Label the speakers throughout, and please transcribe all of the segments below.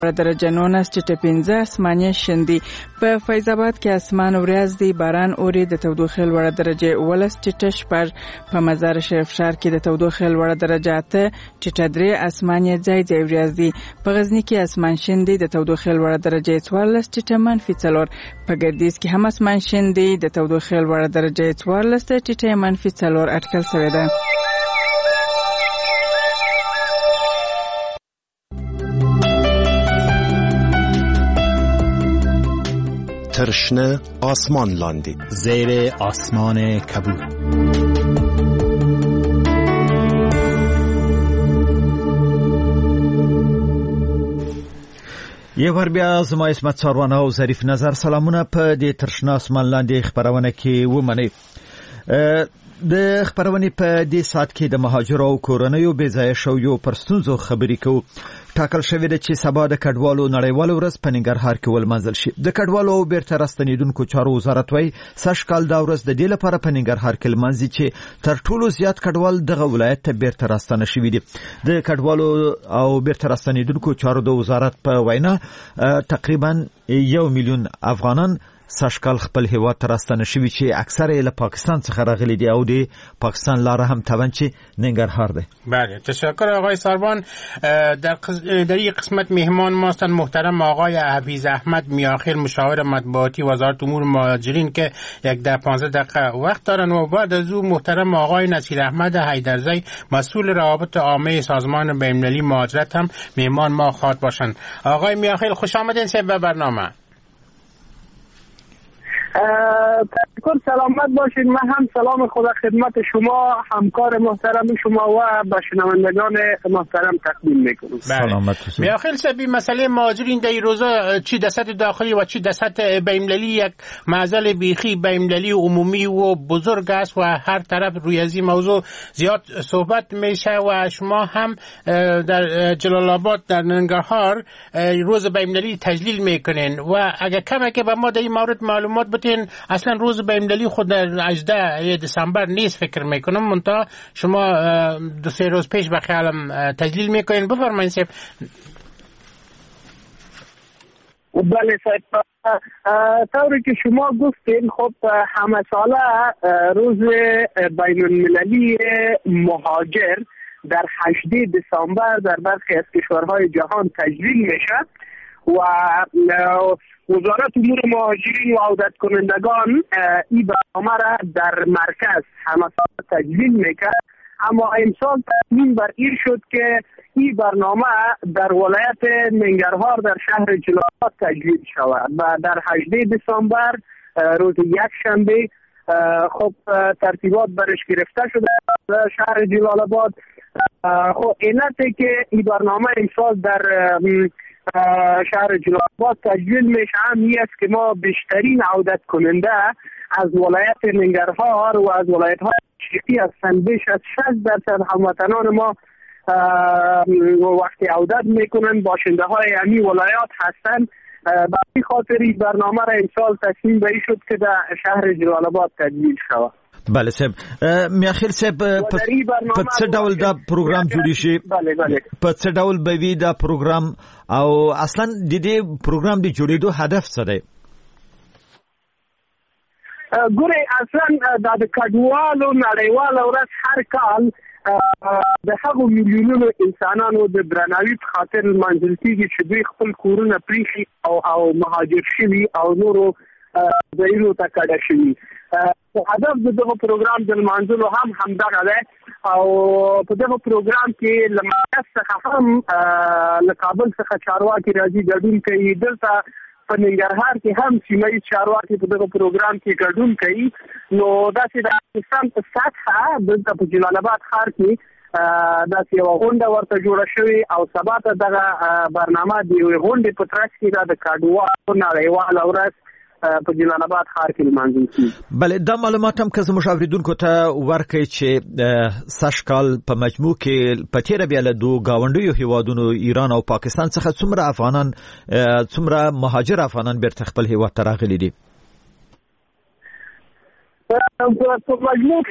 Speaker 1: درجه 19.15 اسماني شندي. په فیض آباد کې اسمان وریځ دی، باران اوري. د تودوخې لوړه درجه 18.8. په مزار شریف ښار کې د تودوخې لوړه درجه 8.3 اسماني ځای وریځ دی. په غزنی کې اسمان شندي، د تودوخې لوړه درجه 14.4. په ګردیز کې هم اسمان شندي، د تودوخې لوړه درجه 14.4 اټکل شوی دی.
Speaker 2: ترشنه آسمان لاندی
Speaker 3: زیر آسمان کبود. یو بار بیا زما اسمت ساروانه او ظریف نظر سلامونه په دې ترشنه آسمان لاندې خبرونه کې ومنئ. د خبرونې په دې ساعت کې د مهاجرو او کورنیو بې ځایه شویو پر ستونزو خبرې کوو. ټاکل شوې ده چې سبا د کډوالو نړیواله ورځ په ننګرهار کې ولمانځل شي. د کډوالو او بیرته راستنېدونکو چارو وزارت وايي سږکال دا ورځ د دې لپاره په ننګرهار کې لمانځي چې تر ټولو زیات کډوال دغه ولایت ته بیرته راستنه شوي دي. د کډوالو او بیرته راستنېدونکو چارو د وزارت په وینا تقریبا 1 میلیون افغانان سږکال خپل هیواد ته راستنه شوي چې اکثره یې له پاکستان څخه راغلي دي او د پاکستان لاره هم تابن چې ننګرهار ده.
Speaker 4: بله، تشکر آقای ساروان. در این قسمت مهمان ما هستند محترم آقای حفیظ احمد میاخیل، مشاور مطبوعاتی وزارت امور مهاجرین که 15 دقیقه وقت دارن، و بعد از او محترم آقای نصیر احمد حیدرزی مسئول روابط عامه سازمان بین‌المللی مهاجرت هم مهمان ما خواهد باشند. آقای میاخیل خوش آمدین به برنامه.
Speaker 5: تشکر، سلامت باشید. من هم سلام خدا خدمت شما، همکار محترم شما و به شنوندگان محترم تقدیم میکنم.
Speaker 4: سلامت باشید. میاخیل صاحب، مسئله مهاجرین در این روزا چی در سطح داخلی و چی در سطح بین‌المللی یک معضل بیخی بین‌المللی عمومی و بزرگ است و هر طرف روی از این موضوع زیاد صحبت میشه و شما هم در جلال آباد در ننگرهار روز بین‌المللی تجلیل میکنین و اگر کمی که به ما در این مورد معلومات بتین، اصلا روز بین‌المللی خود در 18 دسامبر نیست فکر میکنم، منتها شما 2-3 روز پیش به خیالم تجلیل میکنین. بفرمایید صاحب.
Speaker 5: بله صاحب، طوری که شما گفتین خب همه ساله روز بین المللی مهاجر در 18 دسامبر در برخی از کشورهای جهان تجلیل میشه و وزارت امور مهاجرین و عودت کنندگان این برنامه را در مرکز همه سال تجلیل میکرد، اما امسال تصمیم بر این شد که این برنامه در ولایت ننگرهار در شهر جلال آباد تجلیل شود و در 18 دسامبر روز یک شنبه خب ترتیبات برش گرفته شده در شهر جلال آباد. خب علتی که این برنامه امسال در شهر جلال آباد تجلیل میشه همی است که ما بیشترین عودت کننده از ولایت ننگرهار و از ولایت های شرقی هستند. بیش از 60% هموطنان ما وقتی عودت میکنن باشنده های همی ولایات هستند. به این خاطر این برنامه را امسال تصمیم به این شد که در شهر جلال آباد تجلیل شود.
Speaker 3: بله صاحب، میاخیل صاحب په څه ډول دا پروګرام جوړی شي؟
Speaker 5: بله
Speaker 3: په څه ډول به وي دا پروګرام او اصلا د دې پروګرام د جوړېدو هدف څه دی؟
Speaker 5: ګورې اصلا د کډوالو نړیواله ورځ هر کال د هغو میلیونونو انسانانو د درناوي په خاطر لمانځل کېږي چې دوی خپل کورونه پریښي او مهاجر شوي او نورو ځایونو ته کډه شوي. هدف د دغه پروګرام د لمانځلو هم همدغه دی او په دغه پروګرام کې له مرکز څخه هم له کابل څخه چارواکي راځي ګډون کوي. دلته په ننګرهار کې هم سیمه ییز چارواکي په دغه پروګرام کې ګډون کوي. نو داسې د افغانستان په سطحه دلته په جلال آباد ښار کې داسې یوه غونډه ورته جوړه شوې او سبا ته دغه برنامه د یوې غونډې په ترڅ کې دا د کډوالو نړیواله ورځ په جلال آباد ښار کې لمانځل کیږي.
Speaker 3: بله، دا معلومات هم که زموږ اوریدونکو ته ورکړئ چې سږ کال په مجموع کې په تېره بیا له دوو ګاونډیو هیوادونو ایران او پاکستان څخه څومره مهاجر افغانان بیرته خپل هیواد ته راغلي دي؟
Speaker 5: په مجموع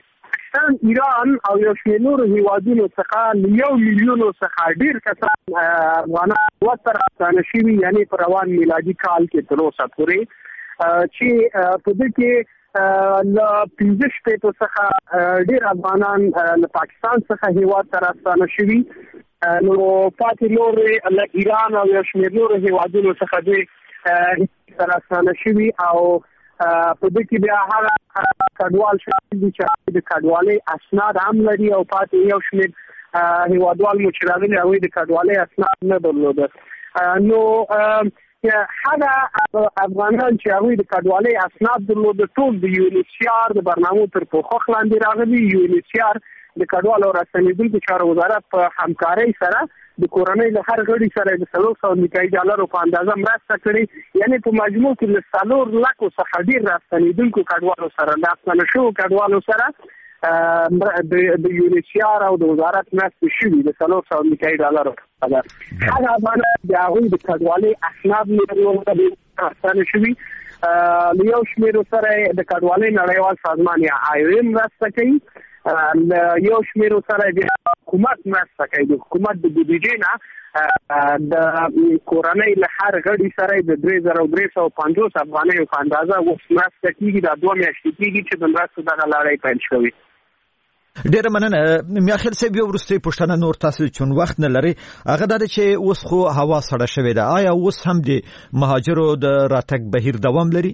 Speaker 5: پاکستان، ایران او یو شمېر نورو هیوادونو څخه 1 میلیون څخه ډېر کسان افغانان وطن راستانه شوي، یعنی په روان میلادي کال کې تر اوسه پورې، چې په دې کې له 15 شپېتو څخه ډېر افغانان له پاکستان څخه هیواد ته راستانه شوي، نو پاتې نور له ایران او یو شمېر نورو هیوادونو څخه دوی راستانه شوي، او په دې کې بیا هغه کډوال شامل دي چې د کډوالۍ اسناد هم لري، او پاتې یو شمېر هیوادوال مو چې راغلي هغوی د کډوالۍ اسناد نه درلوده. نو هغه افغانان چې هغوی د کډوالۍ اسناد درلوده ټول د یونیسیار د برنامو تر پوښښ لاندې راغلي. یونیسیار د کډوالو راستنېدونکو چارو وزارت په همکارۍ سره د کورنۍ له هر غړي سره د $400 امریکایي په اندازه مرسته کړې، یعنی په مجموع کې له 4 لکو څخه ډېر راستنېدونکو کډوالو سره راستنه شوو کډوالو سره د یونیسیار او د وزارت مرستې شوي د $400 امریکایي هغه افغانان د هغوی د کډوالۍ اسناد لري راستنه شوي. له یو شمېرو سره د کډوالۍ نړیوال سازمان یا IOM مرسته کوي، یو شمېرو سره د حکومت مرسته کوي، د حکومت د بودیجې نه د کورنۍ له هر غړي سره د 3350 افغانیو په اندازه مرسته کېږي. دا 2 میاشتې کېږي چې د مرستو دغه لړۍ پیل شوې.
Speaker 3: ډېره مننه میاخیل صاحب. یو وروستۍ پوښتنه نور تاسو چون وخت نه لري، هغه دا چې اوس خو هوا سړه شوې ده، آیا اوس هم د مهاجرو د راتګ بهیر دوام لري؟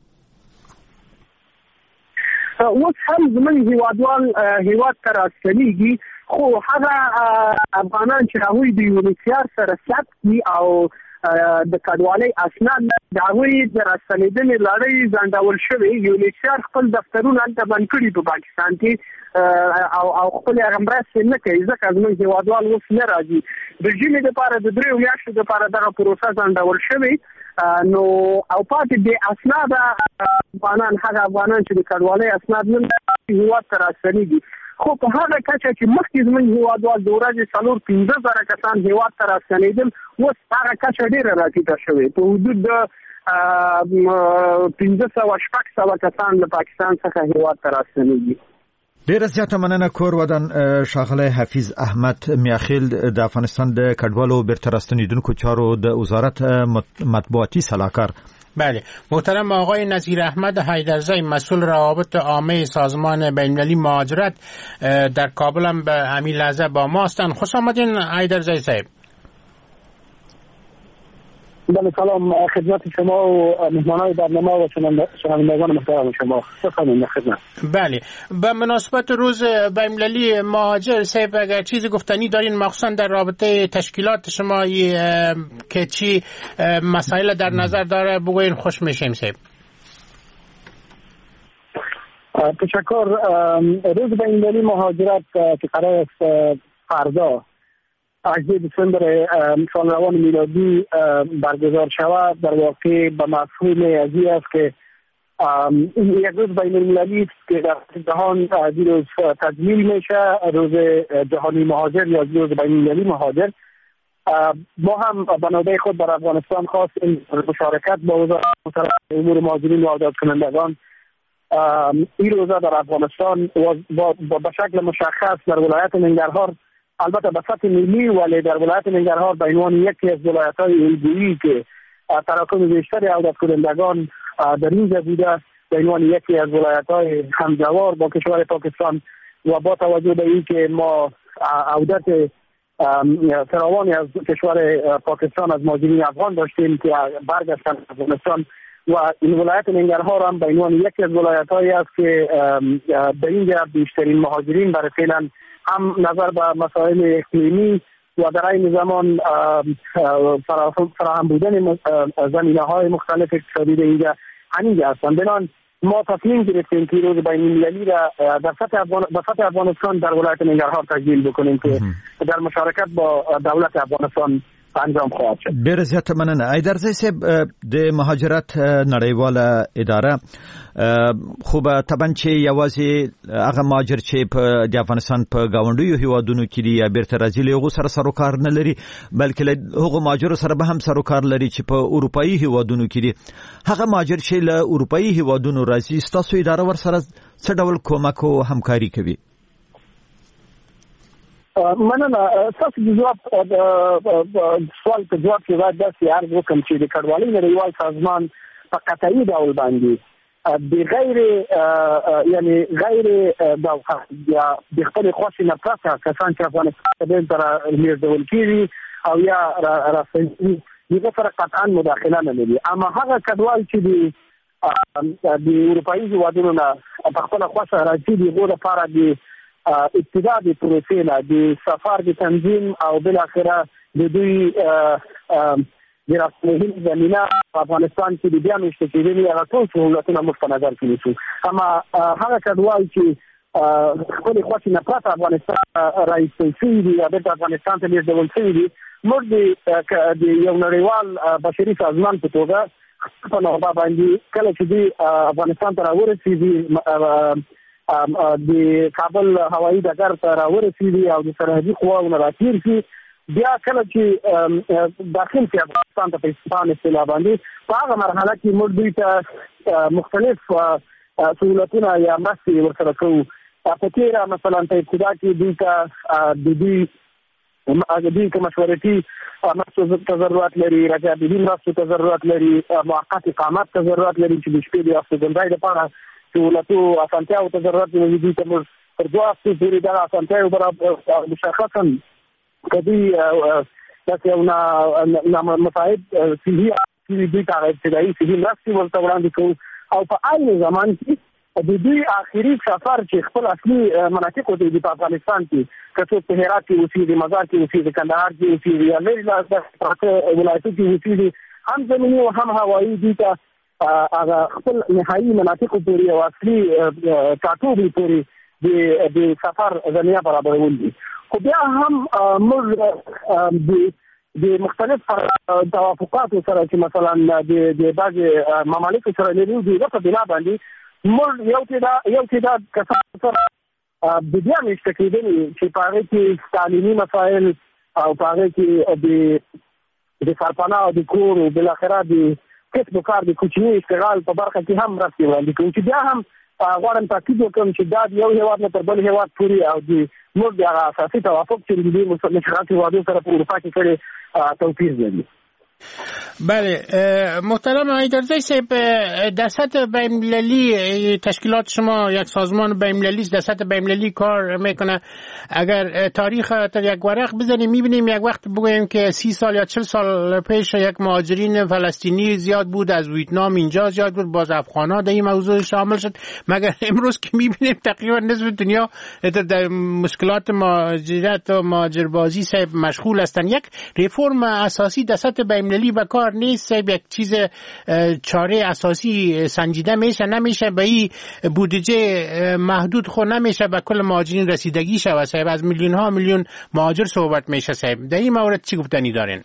Speaker 5: اوس هم زموږ هیوادوال هیواد ته راستنېږي، خو هغه افغانان چې هغوی د یونیسیار سره ثبت دي او د کډوالۍ اسناد د هغوی د راستنېدنې لړۍ ځنډول شوې. یونیسیار خپل دفترونه هلته بند کړي په پاکستان کې او خپل هغه مرستې نه کوي، ځکه زموږ هیوادوال اوس نه راځي. د ژمي دپاره د 3 میاشتو دپاره دغه پروسه ځنډول شوې. نو او پاتې د اسناد افغانان، هغه افغانان چې د کډوالۍ اسناد نه هیواد ته راستنېږي، خو په هغه کچه چې مخکې زموږ هیوادوال د ورځې 4-15 کسان هیواد ته راستنېدل، اوس هغه کچه ډېره راټیټه شوې، په حدود د 1500-1600 کسان له پاکستان څخه هیواد ته راستنېږي.
Speaker 3: ډیره زیاته مننه. کور ودان ښاغلی حفیظ احمد میاخیل د افغانستان د کډوالو بیرته راستنېدونکو چارو د وزارت مطبوعاتي سلاکار.
Speaker 4: بله، محترم آقای نظیر احمد حیدرزی مسئول روابط عامه سازمان بین‌المللی مهاجرت در کابل هم به همین لحظه با ما هستند. خوش آمدین حیدرزی صاحب.
Speaker 5: بله، سلام خدمت شما و مهمانان برنامه و شنوندگان محترم شما. بفرمایید خدمت.
Speaker 4: بله، به مناسبت روز بین‌المللی مهاجر صاحب اگر چیزی گفتنی دارین، مخصوصا در رابطه تشکیلات شما که چی مسائل در نظر داره بگوین، خوش میشیم صاحب.
Speaker 5: تشکر. روز بین‌المللی مهاجرت که قرار است فردا 18 دسامبر سال روان میلادی برگزار شود، در واقع به مفهوم ازی است که یک روز بین المللی است که در جهان روز تجلیل میشه، روز جهانی مهاجر یا روز بین المللی مهاجر. ما هم بنابرای خود در افغانستان خواستیم مشارکت با وزارت امور مهاجرین و عودت کنندگان این روزه در افغانستان به شکل مشخص در ولایت ننگرهار، البته به سطح ملی، ولی در ولایت ننگرهار به عنوان یکی از ولایت‌های الگویی که تراکم بیشتر عودت کنندگان در اینجا بوده، به عنوان یکی از ولایت‌های همجوار با کشور پاکستان و با توجه به اینکه ما عودت فراوانی از کشور پاکستان از مهاجرین افغان داشتیم که برگشتن افغانستان، و این ولایت ننگرهار هم به عنوان یکی از ولایت‌هایی است که به اینجا بیشترین مهاجرین برای فعلا هم نظر به مسائل اقلیمی و در این زمان فراهم بودن زمینه‌های مختلف اقتصادی اینجا همینجا هستند. بنابراین ما تصمیم گرفتیم که روز بین المللی را در سطح افغانستان در ولایت ننگرهار تجلیل بکنیم که در مشارکت با دولت افغانستان انجام خواهد شد.
Speaker 3: ډېر زیاته مننه. حیدرزی صاحب، د مهاجرت نړیواله اداره خو به طبعا چې یوازې هغه مهاجر چې د افغانستان په ګاونډیو هیوادونو کې دي یا بیرته راځي له هغو سره سروکار نه لري، بلکې له هغو مهاجرو سره به هم سروکار لري چې په اروپایي هیوادونو کې دي. هغه مهاجر چې له اروپایي هیوادونو راځي، ستاسو اداره ورسره څه ډول کومک او همکاري کوي؟
Speaker 5: مننه. تاسو د جواب سوال په جواب کې باید داسې عرض وکړم چې د کډوالۍ نړیوال سازمان په قطعي ډول باندې بغیر یعنی غیر د خپل خوښې نه پرته کسان چې افغانستان ته رالیږدول کېږي او یا راځي دغه سره قطعا مداخله نه لري. اما هغه کډوال چې د اروپایي هېوادونو نه په خپله خوښه راځي دغو لپاره د ابتدا د پروسې نه د سفر د تنظیم او بالاخره د دوی د راستنېدلو زمینه په افغانستان کې د بیا میشته کېدنې هغه ټول سهولتونه موږ په نظر کې نیسو. اما هغه کډوال چې خپلې خوښې نه پرته افغانستان راایستل شوي دي یا بېرته افغانستان ته لېږدول شوي دي، موږ د یو نړیوال بشري سازمان په توګه په نوبه باندې کله چې دوی افغانستان ته راورسېږي د کابل هوایي ډګر ته راورسېږي او د سرحدي قواو نه راتېر شي، بیا کله چې داخل شي افغانستان ته په اصطلاح باندې په هغه مرحله کې موږ دوی ته مختلف سهولتونه یا مرستې ورسره کوو. په تېره مثلا په ابتدا کې دوی ته د دوی که مشورتي مرستو ته ضرورت لري، رجعبدي مرستو ته ضرورت لري، موقت اقامت ته ضرورت لري چې د شپې د استوګنځای لپاره سهولتو اسانتیاو ته ضرورت لري. دوی ته موږ تر 2 هفتې پورې دغه اسانتیاو برابر مشخصا که دوی داسې یو نامصاحب صحي دوی ته هغه ابتدایي صحي مرستې ورته وړاندې کوو او په عین زمان کې د دوی آخري سفر چې خپل اصلي مناطقو ته دي په افغانستان کې، که څوک په هرات کې اوسېږي، مزار کې اوسېږي، کندهار کې اوسېږي یا لرې لاس ولایتو کې اوسېږي، هم زمیني او هم هوایي دوی ته هغه خپل نهایي مناطقو پورې او اصلي ټاټوبې پورې د سفر زمینه برابرول دي. خو بیا هم موږ د مختلف توافقاتو سره چې مثلا د بعضې ممالکو سره لرو د هغه په بنا باندې موږ یو تعداد کسان سره د بیا میشته کېدنې چې په هغې کې تعلیمي مسایل او په هغې کې د سرپناه او د کور او بالاخره د کسب و کار د کوچني اشتغال په برخه کې هم مرستې وړاندې کوو، چې بیا هم غواړم تاکید وکړم چې دا د یو هېواد نه تر بل هېواد پورې او د موږ د هغه اساسي توافق چې د دې مشرقاتي هېوادونو سره په اروپا کې کړی توپیر لري.
Speaker 4: بله محترم حیدرزی صاحب، در سطح بین‌المللی تشکیلات شما یک سازمان بین‌المللی است، در سطح بین‌المللی کار میکنه. اگر تاریخ تا یک ورق بزنیم میبینیم یک وقت بگوییم که 30 سال یا 40 سال پیش یک مهاجرین فلسطینی زیاد بود از ویتنام، اینجا زیاد بود، باز افغان‌ها در این موضوع شامل شد، مگر امروز که میبینیم تقریبا نصف دنیا در مشکلات مهاجرت و مهاجربازی صاحب مشغول هستند. یک رفرم اساسی در سطح بین‌المللی به کار نیست صاحب؟ یک چیز چاره اساسی سنجیده میشه؟ نمیشه به این بودجه محدود خود نمیشه به کل مهاجرین رسیدگی شود صاحب؟ از میلیون ها میلیون مهاجر صحبت میشه صاحب، در این مورد چی گفتنی دارین؟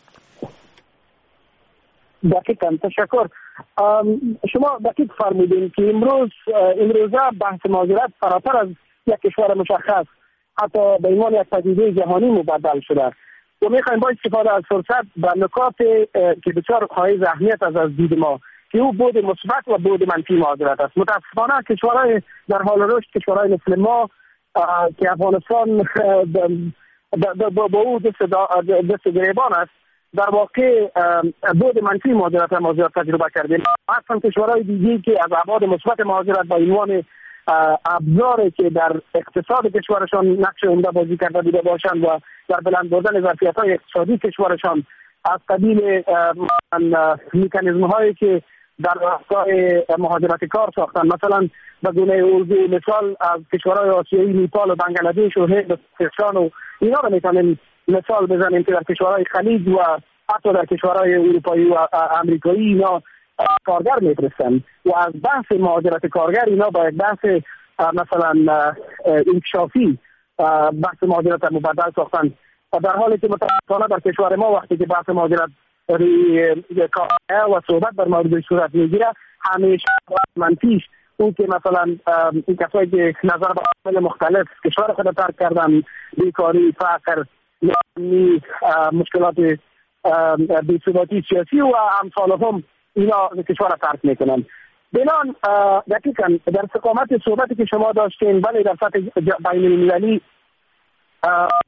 Speaker 5: دقیقاً تشکر. شما دقیق فرمودین که امروزه بحث مهاجرت فراتر از یک کشور مشخص حتی به عنوان یک پدیده جهانی مبدل شده و میخوایم با استفاده از فرصت به نکات که بسیار حائز اهمیت از دید ما که او بود مثبت و بود منفی مهاجرت است. متاسفانه کشورهای در حال رشد، کشورهای مثل ما که افغانستان با او دست گریبان است، در واقع بود منفی مهاجرت ما زیاد تجربه کردیم. اصلا کشورهای دیگه که از ابعاد مثبت مهاجرت با عنوان ابزاری که در اقتصاد کشورشان نقش عمده بازی کرده بوده باشند و در بلند بردن ظرفیت‌های اقتصادی کشورشان از قبیل مکانیزم‌هایی که در راستای مهاجرت کار ساختن، مثلا به گونه الگوی مثال از کشورهای آسیایی نیپال و بنگلادش و هند و پاکستان و اینا رو میتونیم مثال بزنیم که در کشورهای خلیج و حتی در کشورهای اروپایی و امریکایی اینا کارگر میفرستن و از بحث مهاجرت کارگر اینا با یک بحث مثلا انکشافی بحث مهاجرت مبدل ساختن، در حالی که متاسفانه در کشور ما وقتی که بحث مهاجرت کارگر و صحبت در موردش صورت میگیره همیشه منفیش اون که مثلا این کسایی که نظر به عوامل مختلف کشور خود ترک کردن، بیکاری، فقر، مشکلات بی‌ثباتی سیاسی و امثالهم اینا کشور ترک میکنن. بنان دقیقاً در استقامت صحبتی که شما داشتین، بله در سطح بین المللی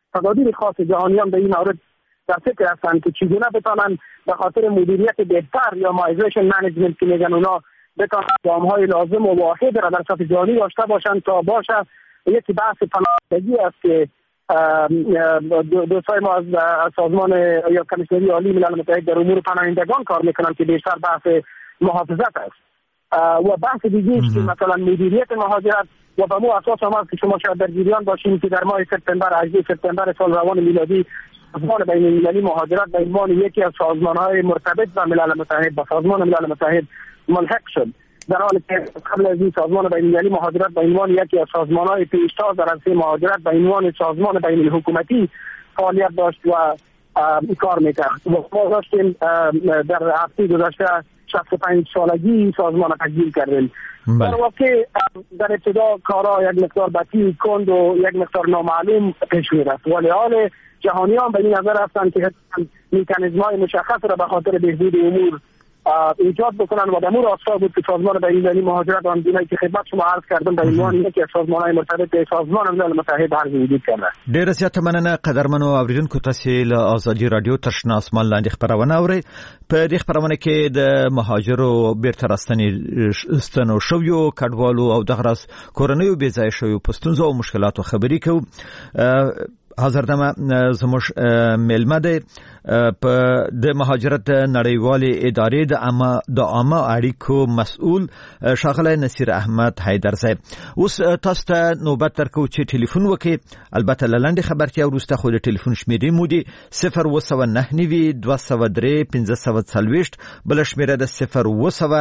Speaker 5: تدابیر خاص جهانیان به این مورد در فکر هستند که چگونه بتانند به خاطر مدیریت بهتر یا مایگریشن منیجمنت که میگن اونا بتانند گام‌های لازم و واحد را در سطح جهانی داشته باشند تا باشه. یکی بحث پناهندگی است که دوستای ما از سازمان یا کمیسیونری عالی ملل متحد در امور پناهندگان کار میکنند که بیشتر بحث محافظت است و بحث دیگه است که مثلا مدیریت مهاجرت و به مو اساس هم است که شما شاید در جریان باشین که در ماه سپتامبر 18 سپتامبر سال روان میلادی سازمان بین‌المللی مهاجرت به عنوان یکی از سازمان‌های مرتبط با ملل متحد با سازمان ملل متحد ملحق شد، در حالی که قبل از این سازمان بین‌المللی مهاجرت به عنوان یکی از سازمان‌های پیشتاز در عرصه مهاجرت به عنوان سازمان بین‌الحکومتی فعالیت داشت و کار می‌کرد. و ما داشتیم در هفته گذشته 65 سالگی سازمان تکمیل کردیم. در واقع در ابتدا کارها یک مقدار بطیء کند و یک مقدار نامعلوم پیش می‌رفت، ولی حال جهانیان به این نظر هستند که مکانیزم‌های مشخص را به خاطر بهبود امور ایجاد بکنن و دمور آسا بود که سازمان بین‌المللی مهاجرت آن دینایی که خدمت شما عرض کردم به عنوان یکی از سازمان‌های مرتبط به سازمان ملل متحد عرض وجود کرده.
Speaker 3: ډېر زیاته مننه قدرمنو اوریدونکو، تاسو له ازادي رادیو تشنا اسمان لاندې خبرونه اورئ. په دې خبرونه کې د مهاجرو بیرته راستنو شویو کډوالو او دغه راز کورنیو بې ځایه شویو په ستونزو او مشکلاتو خبرې کوو. حاضر دمه زموږ میلمه دی په د مهاجرت نړیوالې ادارې د عامه اړیکو مسؤل ښاغلی نصیر احمد حیدرزی. اوس تاسو ته نوبت درکو چې ټلیفون وکړئ، البته له لنډې خبرتیا وروسته خو د ټلیفون شمیرې مو دي 029 203 1540 بله شمیره د 0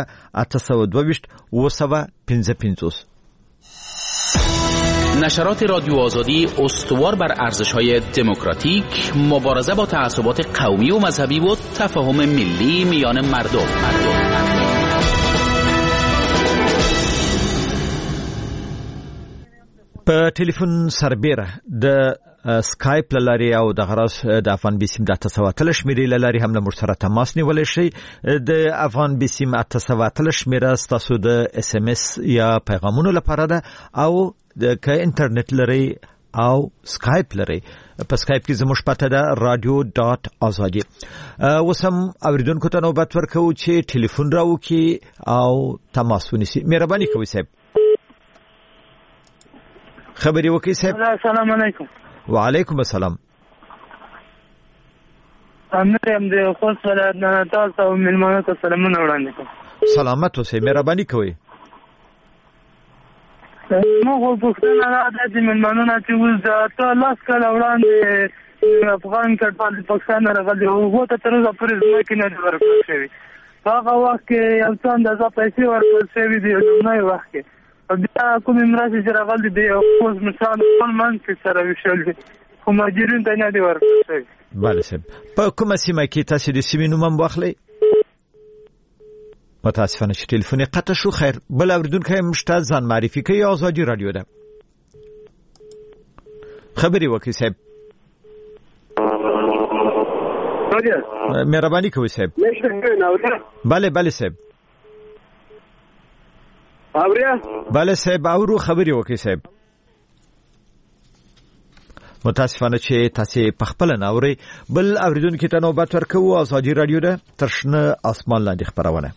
Speaker 3: 822
Speaker 6: نشرات رادیو آزادی استوار بر ارزش‌های دموکراتیک، مبارزه با تعصبات قومی و مذهبی و تفاهم ملی میان مردم.
Speaker 3: په ټلیفون سربیره د سکایپ لاري او د غراس د افغان بیسیم د 800 شمیرې لاري هم له موږ سره تماس نیول شي. د افغان بیسیم 800 شمیره ستاسو د اس ام اس یا پیغامونو لپاره ده او که انټرنیټ لري او سکایپ لري. په سکایپ کې زموږ پته ده radio.azadi. وسم اوریدونکو ته نوبت ورکو چې ټلیفون راو کې او تماس ونیسي. مهرباني کوئ صاحب. خبري وکي صاحب.
Speaker 7: السلام علیکم.
Speaker 3: وعلیکم السلام.
Speaker 7: امرم د خوست ولایت نه تاسو ملمانو ته سلامونه وړاندې کوم.
Speaker 3: سلامت اوسئ. مهرباني کوئ.
Speaker 7: ما خو پوښتنه راځي د ملمانو نه چې اوس ته لاس کله وړاندې افغان کډوال د پاکستان راغلي او هغه ته تر اوسه پورې ځمکې نه دي ورکړل شوي. په هغه وخت کې یو څه اندازه پیسې ورکړل شوي دي لومړی وخت کې. بیا کومې مرستې چې راغلي دي اوس مثال خپل منځ کې سره ویشل دي خو مهاجرینو ته نه دي ورکړل شوي.
Speaker 3: بله صاحب. په کومه سیمه کې تاسو د سیمې نوم هم واخلئ؟ متاسفانه چې ټلیفون قطع شو. خیر، بل اوریدونکی هم شته، ځان معرفي کوي. ازادي رادیو ده، خبري وکړئ صاحب. مهرباني کوئ صاحب. بله بله صاحب. بله صاحب اورو، خبري وکړئ صاحب. متاسفانه چې تاسو په خپل نه اورئ. بل اوریدونکو ته نوبت ورکوو. ازادي رادیو ده، ترشنه اسمان لاندې خبرونه.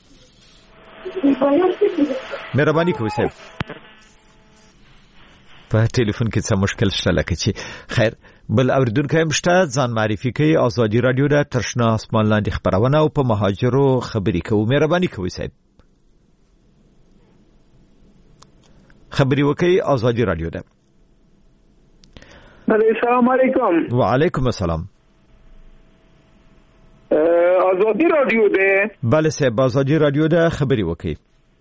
Speaker 3: مهرباني کوئ صاحب. په ټلیفون کې څه مشکل شته لکه چې خیر، بل اوریدونکو هم شته، ځان معرفي کوي. ازادي رادیو ده، ترشنه اسمان لاندې خبرونه او په مهاجرو خبري کوو. مهرباني کوئ صاحب. خبري وکړئ. ازادي رادیو ده.
Speaker 5: السلام علیکم.
Speaker 3: وعلیکم السلام.
Speaker 5: ازادي رادیو ده.
Speaker 3: بله صاحب، ازادي رادیو ده، خبري وکړئ.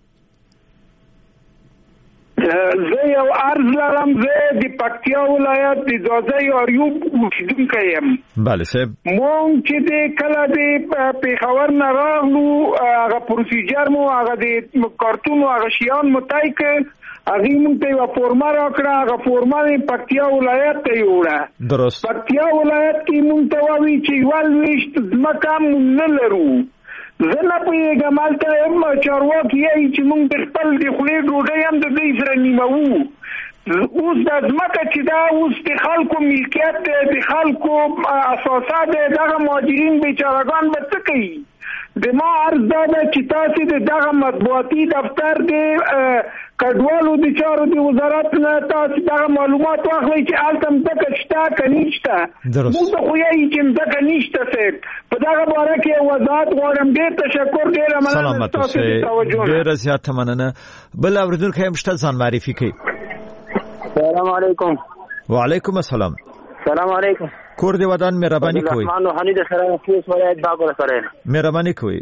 Speaker 5: زه یو عرض لرم. زه د پکتیا ولایت د ځاځي اریوب اوسیدونکی یم.
Speaker 3: بله صاحب.
Speaker 5: مونږ چې د کله د پیښور نه راغلو هغه پروسیجر مو هغه د کارتون هغه شیان متای ک هغه مونږ ته یو فورمه راکړه. هغه فورمه پکتیا ولایت ته یوړه.
Speaker 3: درست.
Speaker 5: پکتیا ولایت کې مونږ ته وایي چې ولويشت ځمکه مونږ نه لرو. زه نه پوهېږم هلته چارواکي یایي چې مونږ د خپل د خولې ډوډۍ هم د دوی سره نیموو.
Speaker 8: اوس د ځمکه چې دا اوس د خلکو ملکیت دی، د خلکو اساسات دی، دغه مهاجرین بیچارهګان به څه کوي؟ د ما عرض دا ده چې تاسې د دغه مطبوعاتي دفتر د کډوالو د چارو د وزارت نه تاسې دغه معلومات واخلئ چې هلته مځکه شته که نشته. موږ ته خو یایي چې مځکه نشته صاحب. په دغه باره کې وضاحت غواړم. ډېر تشکر، ډېره مننه ستاسو د توجه نه.
Speaker 3: ډېره زیاته مننه. بل اورېدونکی هم شته، ځان معرفي کوي.
Speaker 9: السلام علیکم.
Speaker 3: وعلیکم السلام.
Speaker 9: سلام علیکم.
Speaker 3: کور دی ودان مهرباني کوي.
Speaker 9: رحمان روحانی د سره فیس ولایت باغ سره
Speaker 3: مهرباني کوي.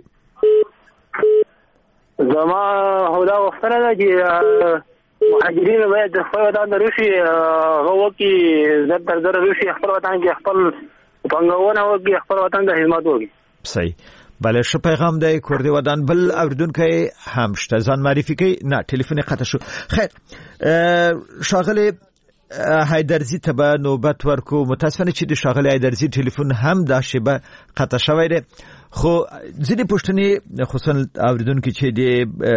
Speaker 9: زما هدا وختره ده چې مهاجرین باید د خپل وطن روشي غوکی زر تر زر روشي خپل وطن کې خپل پنګونه وکي، خپل وطن د خدمت وکي.
Speaker 3: صحیح. بله ښه پیغام دی. کور دی ودان بل اوریدونکی هم شته، ځان معرفي کوي. نه ټلیفون قطع شو. خیر ښاغلی حیدرزي ته به نوبت ورکو. متاسفانه چې د ښاغلي حیدرزي ټلیفون هم دا شیبه قطع شوی دی، خو ځینې پوښتنې خصوصا اوریدونکي چې د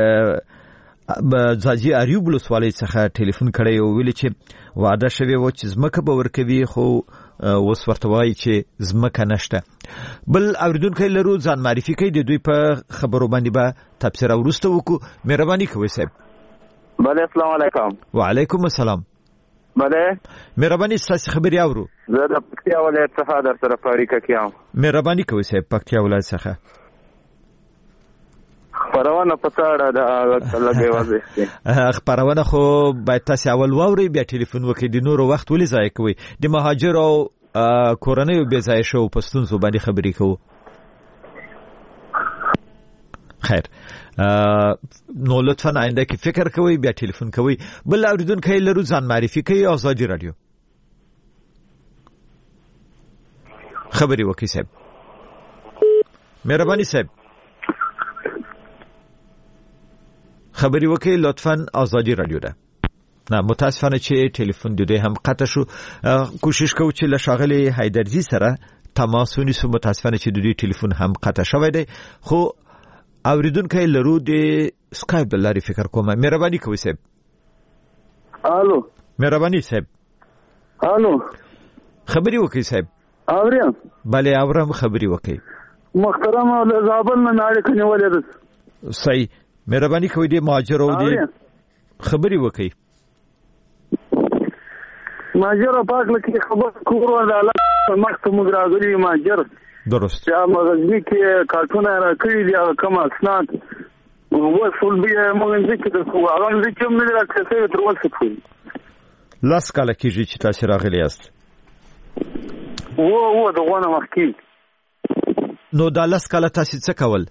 Speaker 3: ځاځي اریوب ولسوالۍ څخه ټلیفون کړی او ویلي چې وعده شوې وه چې ځمکه به ورکوي، خو اوس ورته وایي چې ځمکه نشته. بل اوریدونکی لرو، ځان معرفي کوي. د دوی په خبرو باندې به تبصره وروسته وکړو. مهرباني کوئ صاحب.
Speaker 9: بله السلام علیکم.
Speaker 3: وعلیکم السلام.
Speaker 9: بله
Speaker 3: مهرباني ستاسې خبرې اورو.
Speaker 9: زه د پکتیا ولایت څخه در سره په اړیکه کې یم.
Speaker 3: مهرباني کوئ صاحب. پکتیا ولایت څخه
Speaker 9: خپرونه په څه اړه ده لږ واضح کړئ.
Speaker 3: خپرونه خو باید تاسې اول واورئ بیا ټلیفون وکړئ. د نورو وخت ولې ضایع کوئ؟ د مهاجرو او کورنیو بې ځایه شوو په ستونزو باندې خبرې کوو. خیر نو لطفا آینده کې فکر کوئ بیا ټلیفون کوئ. بل اوریدونکی لرو، ځان معرفي کوي. آزادي رادیو خبرې وکړئ صاحب. مهرباني صاحب خبرې وکړئ لطفا. آزادي رادیو ده. نه متاسفانه چې ټلیفون د دوی هم قطع شو. کوشش کوو چې له ښاغلي حیدرزي سره تماس ونیسو. متاسفانه چې د دوی ټلیفون هم قطع شوی دی، خو اوریدونکی لرو د سکایپ د لارې فکر کوم. مهرباني کوئ صاحب.
Speaker 9: الو
Speaker 3: مهرباني صاحب.
Speaker 9: الو
Speaker 3: خبرې وکړئ صاحب.
Speaker 9: اورم.
Speaker 3: بله اورم، خبرې وکړئ.
Speaker 9: محترم له زابل نه اړیکه نیولې ده.
Speaker 3: صحیح. مهرباني کوئ د مهاجرو د خبرې وکړئ.
Speaker 9: مهاجر پاک لکه خبر کورو د الله مخته موږ راغلي مهاجر
Speaker 3: درست
Speaker 9: چې مغزنی کې کارتونه راکړي دي هغه کم اسناد وصول بیا موږ ذکر کوو. هغه ذکر موږ راکړي تر اوسه پورې
Speaker 3: لاس کاله کېږي چې تاسو راغلي یاست.
Speaker 9: و دغه مخکې
Speaker 3: نو دا لاس کاله تاسو څه کول؟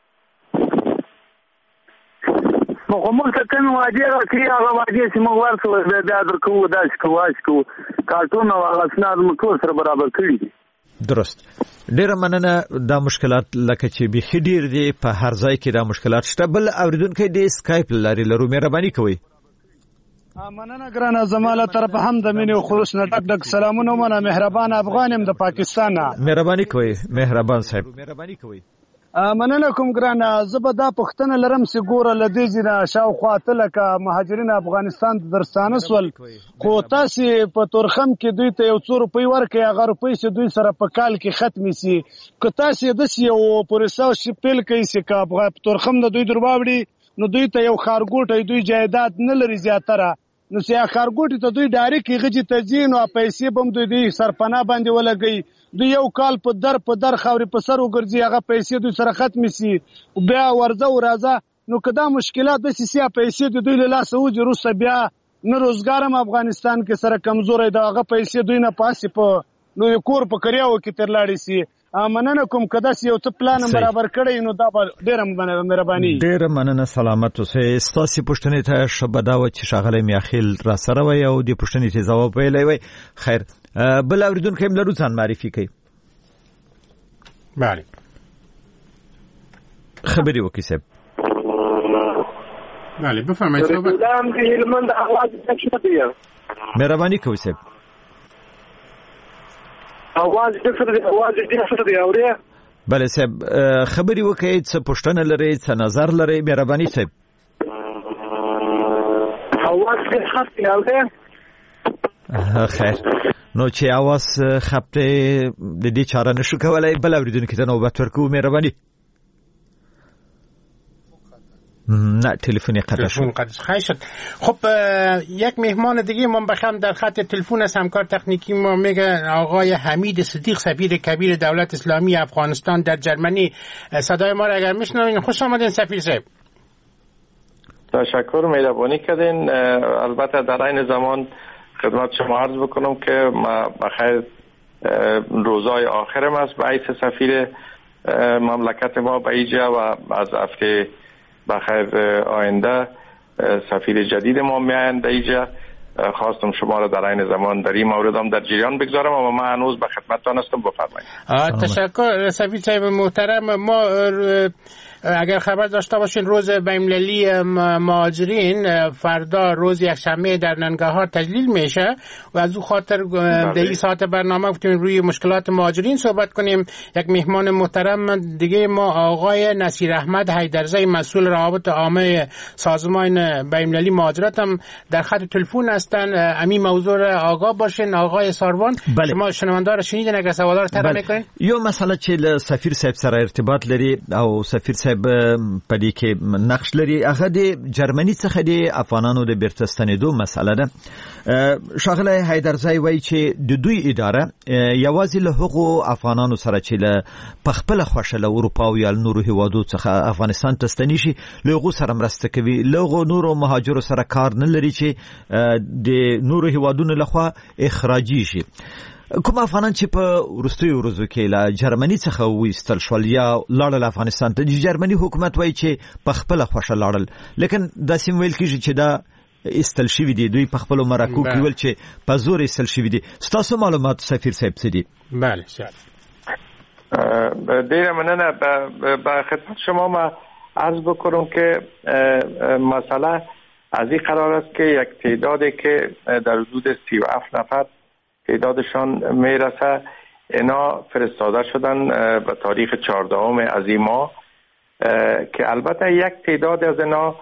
Speaker 9: موږ ته کوم واجب راکړي هغه واجب چې موږ ورته بیا درکو داس کوو کارتونه او اسناد موږ ټول سره برابر کړی دي.
Speaker 3: درست. ډیره مننه. دا مشکلات لکه چې بيخي ډیر دي په هر ځای کې دا مشکلات شته. بل اوریدونکو د سکایپ لاري لرو. مهرباني کوئ.
Speaker 10: مننه ګرانه زماله طرف هم د مینې خلوص نه ډک سلامونه. مننه مهربان افغانم د پاکستان.
Speaker 3: مهرباني کوئ مهربان صاحب. مهرباني کوئ.
Speaker 10: مننه کوم ګرانه. زه به دا پښتنه لرم چې ګوره لدې ځینه شاوخوا تلکه مهاجرین افغانستان ته درستانه سول، خو تاسې په تورخم کې دوی ته یو څو روپۍ ورکړئ، هغه روپۍ چې دوی سره په کال کې ختمې سي. که تاسې داسې یو پروسه پیل کړئ چې که په تورخم د دوی درواوړي نو دوی ته یو ښارګوټی دوی جایداد نه لري زیاتره، نو چې ښارګوټي ته دوی ډایرکټ هغه ته ځي نو پیسې به هم دوی سرپناه باندې ولګوي. دوی یو کال په در خاورې په سر وګرځي، هغه پیسې دوی سره ختمې سي، بیا ورځه ورځه. نو که دا مشکلات داسې سي پیسې د دوی له لاسه وځي، وروسته بیا نه روزګار هم افغانستان کې سره کمزوری ده، هغه پیسې دوی نه پاسې په نوی کور په کریاو کې ترلاړې سي. مننه کوم که داسې یو څه پلان برابر کړی نو دا به ډېره مهرباني.
Speaker 3: ډېره مننه. سلامت اوسئ. ستاسې پوښتنې ته ښه به دا وه چې ښاغلی میاخیل را سره وی او دې پوښتنې ته ځواب ویلی وی. خیر بل اورېدونکی هم لرو، ځان معرفي کوي.
Speaker 4: بله
Speaker 3: خبرې وکړئ صاحب.
Speaker 4: بله بفرمایید.
Speaker 3: مهرباني کوئ صاحب.
Speaker 9: आवाज ډیفر دی اورئ؟
Speaker 3: بله صاحب خبرې وکړئ. څه پوښتنه لرئ، څه نظر لرئ؟ مهرباني صاحب.
Speaker 9: आवाज ډېر خط دی اورئ؟
Speaker 3: خیر نو چې اواز خپته د دې چاره نشو کولای بل اوریدونکو ته نوبت ورکو مهرباني نه تلفنی قطع شد.
Speaker 4: خب یک مهمان دیگه ما بخوام در خط تلفن از همکار تکنیکی ما میگه آقای حمید صدیق سفیر کبیر دولت اسلامی افغانستان در جرمنی. صدای ما را اگر میشنوین خوش آمدین سفیر صاحب.
Speaker 11: تشکر مهربانی کردین. البته در این زمان خدمت شما عرض بکنم که ما بخیر روزای آخرم است به حیث سفیر مملکت ما به اینجا و از هفته بخیر آینده سفیر جدید ما میآیند اینجا. خواستم شما را در این زمان در این مورد هم در جریان بگذارم و من هنوز به خدمتتان هستم. بفرمایید.
Speaker 4: تشکر سفیر صاحب محترم. ما اگر خبر داشته باشین روز بین‌المللی مهاجرین فردا روز یکشنبه در ننگرهار تجلیل میشه و از او خاطر در این ساعت برنامه گفتیم روی مشکلات مهاجرین صحبت کنیم. یک مهمان محترم دیگه ما آقای نصیر احمد حیدرزی مسئول روابط عامه سازمان بین‌المللی مهاجرت هم در خط تلفن هستن. همین موضوع آگاه باشین آقای ساروان.
Speaker 3: بله.
Speaker 4: شما شنونده را شنیدین اگر سوالا را طرح میکنین.
Speaker 3: یو مسئله چې سفیر صاحب سره ارتباط لري او سفیر صاحب په دې کې نقش لري هغه د جرمني څخه د افغانانو د بیرته ستنېدو مسله ده. ښاغلی حیدرزی وایي چې د دوی اداره یوازې له هغو افغانانو سره چې له پخپله خوښه له اروپا او یا نورو هیوادو څخه افغانستان ته ستنې شي له هغو سره مرسته کوي. له هغو نورو مهاجرو سره کار نه لري چې د نورو هیوادونو لخوا اخراجي شي. کوم افغانان چې په وروستیو ورځو کې له جرمني څخه وایستل شول یا لاړل افغانستان ته د جرمني حکومت وایي چې په خپله خوښه لاړل لیکن داسې ویل کېږي چې دا ایستل شوي دي دوی په خپلو مرکو کې ویل چې په زور ایستل شوي دي. ستاسو معلومات سفیر صاحب څه دي؟
Speaker 4: بله
Speaker 11: ډیره مننه. به خدمت شما ما عرض بکنم که مسئله از این قرار است که یک تعدادی که در حدود 37 نفر تعدادشان میرسه اینا فرستاده شدن به تاریخ 14 از این ماه که البته یک تعداد از اینا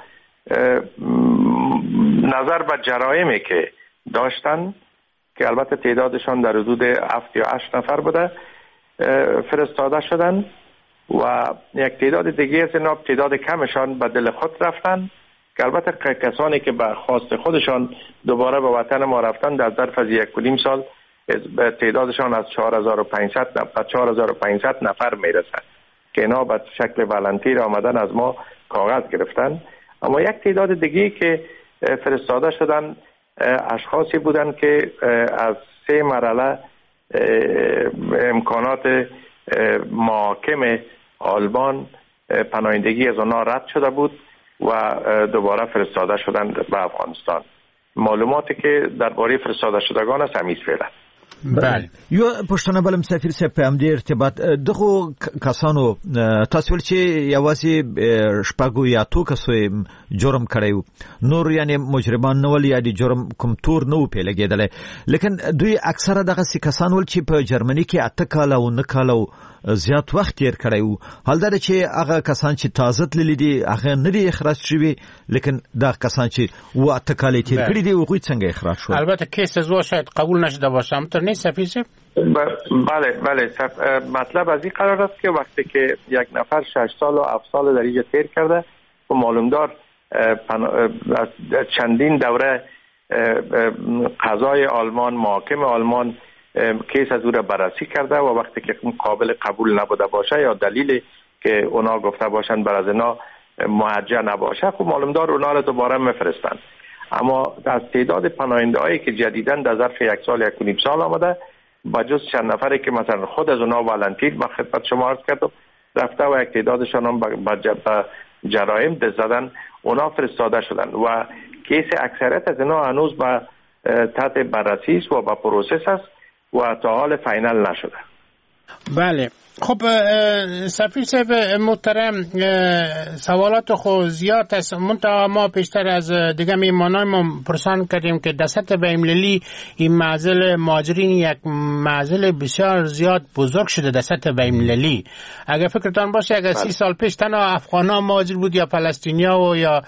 Speaker 11: نظر به جرایمی که داشتن که البته تعدادشان در حدود 7 یا 8 نفر بوده فرستاده شدن و یک تعداد دیگه از اینا تعداد کمشان به دل خود رفتن که البته کسانی که به خواست خودشان دوباره به وطن ما رفتن در ظرف از 1.5 سال تعدادشان از 4500 نفر میرسه که اینا به شکل والنتیر آمدن از ما کاغذ گرفتن. اما یک تعداد دیگه که فرستاده شدن اشخاصی بودن که از 3 مرحله امکانات محاکم آلمان پناهندگی از آنها رد شده بود و دوباره فرستاده شدن به افغانستان. معلوماتی که درباره فرستاده شدگان است همیش فعلا.
Speaker 3: بله. یو پښتنه بلم سفیر صاحب په همدې ارتباط دغه کسانو تاسو ول چې یوازې شپږو یا تو کسو جرم کړیو نور یعنی مجرمان نه ول یا د جرم کوم تور نه په لګیدل لیکن دوی اکثره دغه کسان ول چې په جرمني کې 8 کال او 9 کال زیات وخت تیر کړیو. حال دا چې هغه کسان چې تازه تللی دي هغه نه دي اخراج شوي لیکن دا کسان چې و 8 کال تیر کړی دي هغه څنګه اخراج شول؟ البته
Speaker 4: کیس از وا شاید قبول نشده باشه هم تر نیست سفیر صاحب.
Speaker 11: بله مطلب از این قرار است که وقتی که یک نفر 6 سال و 7 سال در اینجا تیر کرده و معلومدار چندین دوره قضای آلمان محاکم آلمان کیس از او را بررسی کرده و وقتی که قابل قبول نبوده باشه یا دلیلی که اونا گفته باشن بر از اینا محجه نباشه خب معلومدار اونا را دوباره میفرستن. اما از تعداد پناهنده هایی که جدیدن در ظرف 1 سال 1.5 سال آمده با جز چند نفری که مثلا خود از اونا والنتیر با خدمت شما عرض کردم رفته و یک تعدادشان هم با جرایم دست زدن اونا فرستاده شدن و کیس اکثریت از اینا هنوز با تحت بررسی و با پروسس است و تا حال فاینال نشده.
Speaker 4: بله خب سفیر صاحب محترم، سوالات خو زیاد است، منتها ما پیشتر از دیگه میمانای ما پرسان کردیم که در سطح بین‌المللی این معضل مهاجرین یک معضل بسیار زیاد بزرگ شده در سطح بین‌المللی. اگر فکرتان باشه اگر 30 سال پیش تنها افغانا مهاجر بود یا فلسطینیا و یا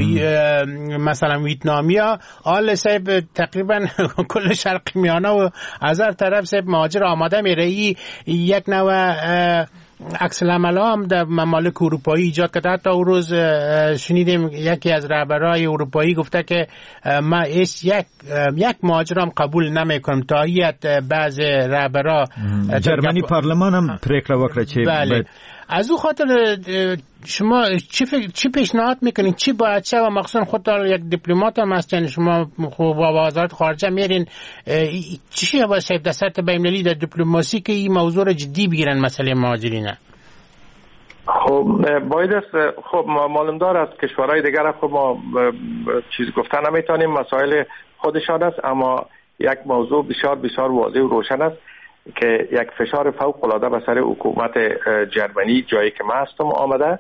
Speaker 4: مثلا ویتنامیا، حال صاحب تقریبا کل شرق میانه و از هر طرف صاحب مهاجر آماده میره. یک نوع عکس العمل هم در ممالک اروپایی ایجاد کرده. حتی اون روز شنیدیم یکی از رهبرای اروپایی گفته که ما یک مهاجر هم قبول نمیکنم تا بعض رهبرا
Speaker 3: جرمنی پارلمان هم پریکړه وکړه چې
Speaker 4: بله. از او خاطر شما چی پیشنهاد میکنین؟ چی باید شه؟ و مخصوصا خودتان یک دیپلمات هم هستین، شما با وزارت خارجه میرین، چی باید در سطح بین‌المللی در دیپلماسی که این موضوع را جدی بگیرن مسئله مهاجرین؟
Speaker 11: خب باید است، خب معلوم دار است کشورهای دیگر خب ما چیز گفتن نمیتونیم، مسائل خودشان است، اما یک موضوع بسیار بسیار واضح و روشن است که یک فشار فوق العاده به سر حکومت جرمنی جایی که من هستم آمده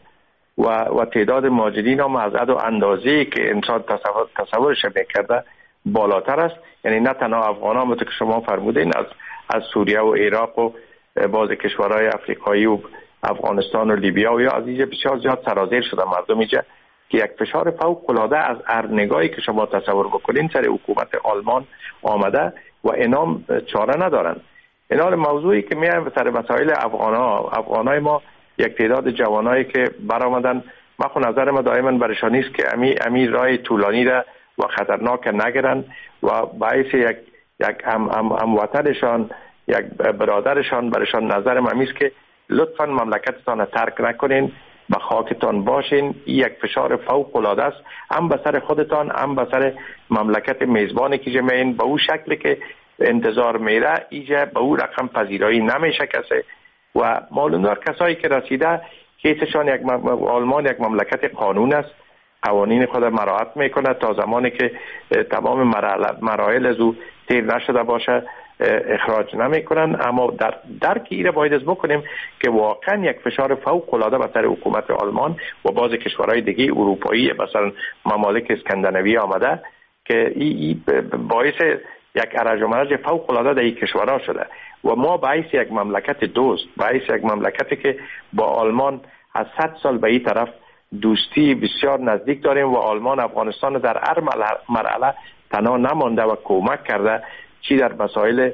Speaker 11: و تعداد مهاجرین هم از حد و اندازه‌ای که انسان تصورش میکرده بالاتر است. یعنی نه تنها افغانان مثل که شما فرمودین از سوریه و عراق و بعض کشورهای افریقایی و افغانستان و لیبیا و یا از اینجا بسیار زیاد سرازیر شده مردم اینجا که یک فشار فوق العاده از هر نگاهی که شما تصور بکنین سر حکومت آلمان آمده و اینام چاره ندارن. اینال موضوعی که میایم سر مسائل افغانای ما یک تعداد جوانایی که برآمدن، من خود نظر ما دائما برشان نیست که امی راه طولانی را و خطرناک نگیرن و باعث یک هموطنشان یک برادرشان برشان نظر ما است که لطفا مملکتتان ترک نکنین، به خاکتان باشین. یک فشار فوق العاده است، هم به سر خودتان هم به سر مملکت میزبانی که جمعین به اون شکلی که انتظار میره ایجا به اون رقم پذیرایی نمیشه کسی و معلوم دار کسایی که رسیده کیسشان آلمان یک مملکت قانون است، قوانین خود مراعات میکنه تا زمانی که تمام مراحل از او تیر نشده باشه اخراج نمیکنن. اما در درک ایره باید از بکنیم که واقعا یک فشار فوق العاده بر سر حکومت آلمان و بعض کشورهای دیگه اروپایی مثلا ممالک اسکاندیناوی آمده که این باعث یک ارج و مرج فوق العاده در این کشورها شده و ما باعث یک مملکت دوست، باعث یک مملکتی که با آلمان از 100 سال به این طرف دوستی بسیار نزدیک داریم و آلمان افغانستان در هر مرحله تنها نمانده و کمک کرده، چی در مسائل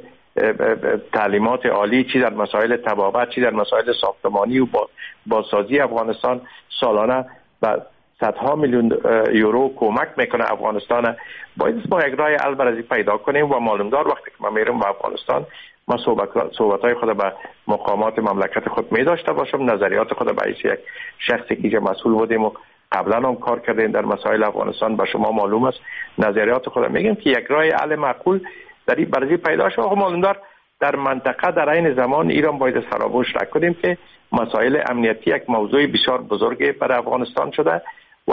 Speaker 11: تعلیمات عالی، چی در مسائل طبابت، چی در مسائل ساختمانی و بازسازی افغانستان سالانه با صدها میلیون یورو کمک میکنه افغانستان. باید ما یک راه حل برای پیدا کنیم و معلوم دار وقتی که ما میرم به افغانستان ما صحبت‌های خود به مقامات مملکت خود می داشته باشم، نظریات خود به یک شخصی که مسئول بودیم و قبلا هم کار کردیم در مسائل افغانستان به شما معلوم است، نظریات خود میگیم که یک راه حل معقول در این برای پیدا شود. معلوم دار در منطقه در این زمان ایران باید فراموش نکنیم که مسائل امنیتی یک موضوع بسیار بزرگی برای افغانستان شده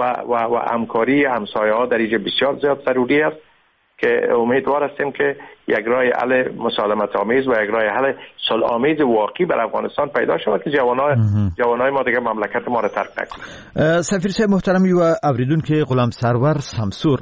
Speaker 11: و همکاری همسایه‌ها در اینجا بسیار زیاد ضروری است که امیدوار هستیم که یک راه حل مسالمت آمیز و یک راه حل صلح آمیز واقعی بر افغانستان پیدا شود که جوانای ما دیگه مملکت ما را ترک نکنند.
Speaker 3: سفیر صاحب محترم یو اوریدونکو غلام سرور سمسور